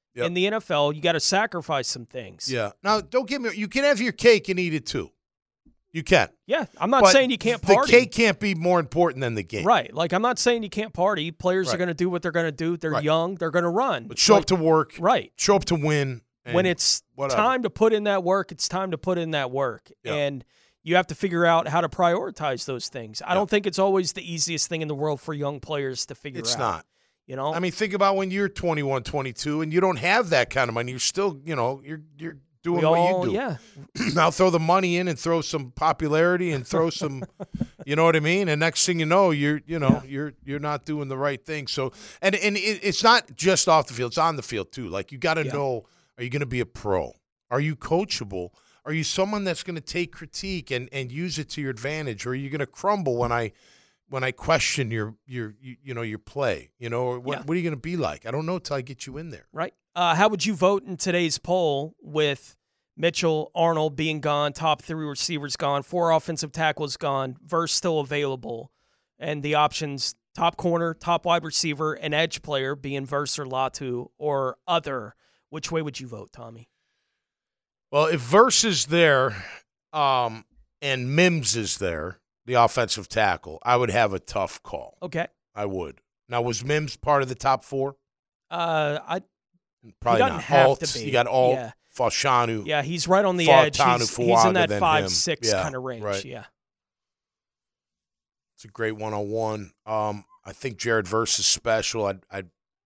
in the NFL, you got to sacrifice some things. Yeah. Now, don't get me. You can have your cake and eat it too. You can. Yeah, I'm not saying you can't party. The cake can't be more important than the game. Right. Like, I'm not saying you can't party. Players are going to do what they're going to do. They're young. They're going to run. But show up to work. Right. Show up to win. When it's time to put in that work, it's time to put in that work. Yeah. And you have to figure out how to prioritize those things. I don't think it's always the easiest thing in the world for young players to figure out. It's not. You know? I mean, think about when you're 21, 22, and you don't have that kind of money. You're still, you're doing what you do. Yeah. Now throw the money in and throw some popularity and throw some, you know what I mean? And next thing you know, you're not doing the right thing. So, and it's not just off the field; it's on the field too. Like you got to know: are you going to be a pro? Are you coachable? Are you someone that's going to take critique and use it to your advantage? Or are you going to crumble when I question your play? Or what are you going to be like? I don't know till I get you in there. Right. How would you vote in today's poll with Mitchell, Arnold being gone, top 3 receivers gone, 4 offensive tackles gone, Verse still available, and the options top corner, top wide receiver, and edge player being Verse or Latu or other? Which way would you vote, Tommy? Well, if Verse is there and Mims is there, the offensive tackle, I would have a tough call. Okay. I would. Now, was Mims part of the top 4? Probably not. Have to be. You got Alt, yeah. Fashanu. Yeah, he's right on the edge. He's in that 5'6" kind of range. Right. Yeah. It's a great one-on-one. I think Jared Verse is special. I'd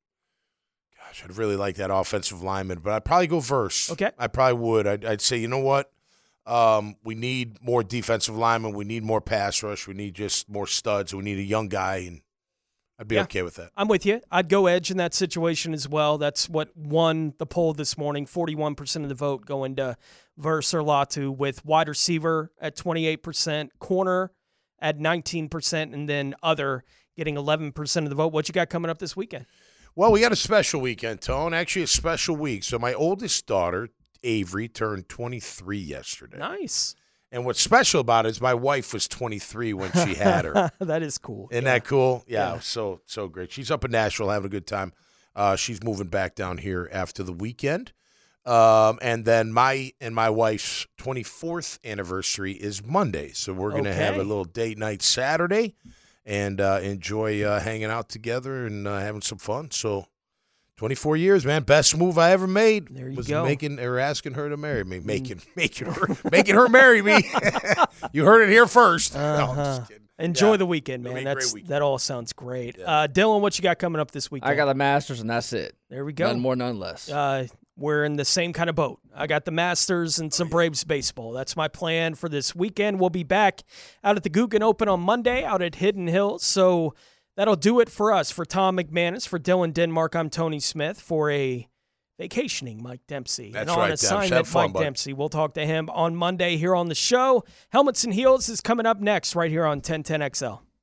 really like that offensive lineman, but I'd probably go Verse. Okay. I probably would. I'd say, you know what? We need more defensive linemen. We need more pass rush. We need just more studs. We need a young guy, and I'd be okay with that. I'm with you. I'd go edge in that situation as well. That's what won the poll this morning. 41% of the vote going to Verse or Latu, with wide receiver at 28%, corner at 19%, and then other getting 11% of the vote. What you got coming up this weekend? Well, we got a special weekend, Tone. Actually, a special week. So my oldest daughter, Avery, turned 23 yesterday. Nice. And what's special about it is my wife was 23 when she had her. That is cool. Isn't that cool? Yeah, so great. She's up in Nashville having a good time. She's moving back down here after the weekend. And then my wife's 24th anniversary is Monday. So we're going to have a little date night Saturday and enjoy hanging out together and having some fun. So 24 years, man. Best move I ever made. There you was go. Asking her to marry me. Making her marry me. You heard it here first. No, I'm just kidding. Enjoy the weekend, man. That all sounds great. Yeah. Dylan, what you got coming up this weekend? I got the Masters, and that's it. There we go. None more, none less. We're in the same kind of boat. I got the Masters and some Braves baseball. That's my plan for this weekend. We'll be back out at the Guggen Open on Monday out at Hidden Hills. So that'll do it for us. For Tom McManus, for Dylan Denmark, I'm Tony Smith. For a vacationing Mike Dempsey. That's and on right, assignment, fun, Mike Dempsey. We'll talk to him on Monday here on the show. Helmets and Heels is coming up next right here on 1010XL.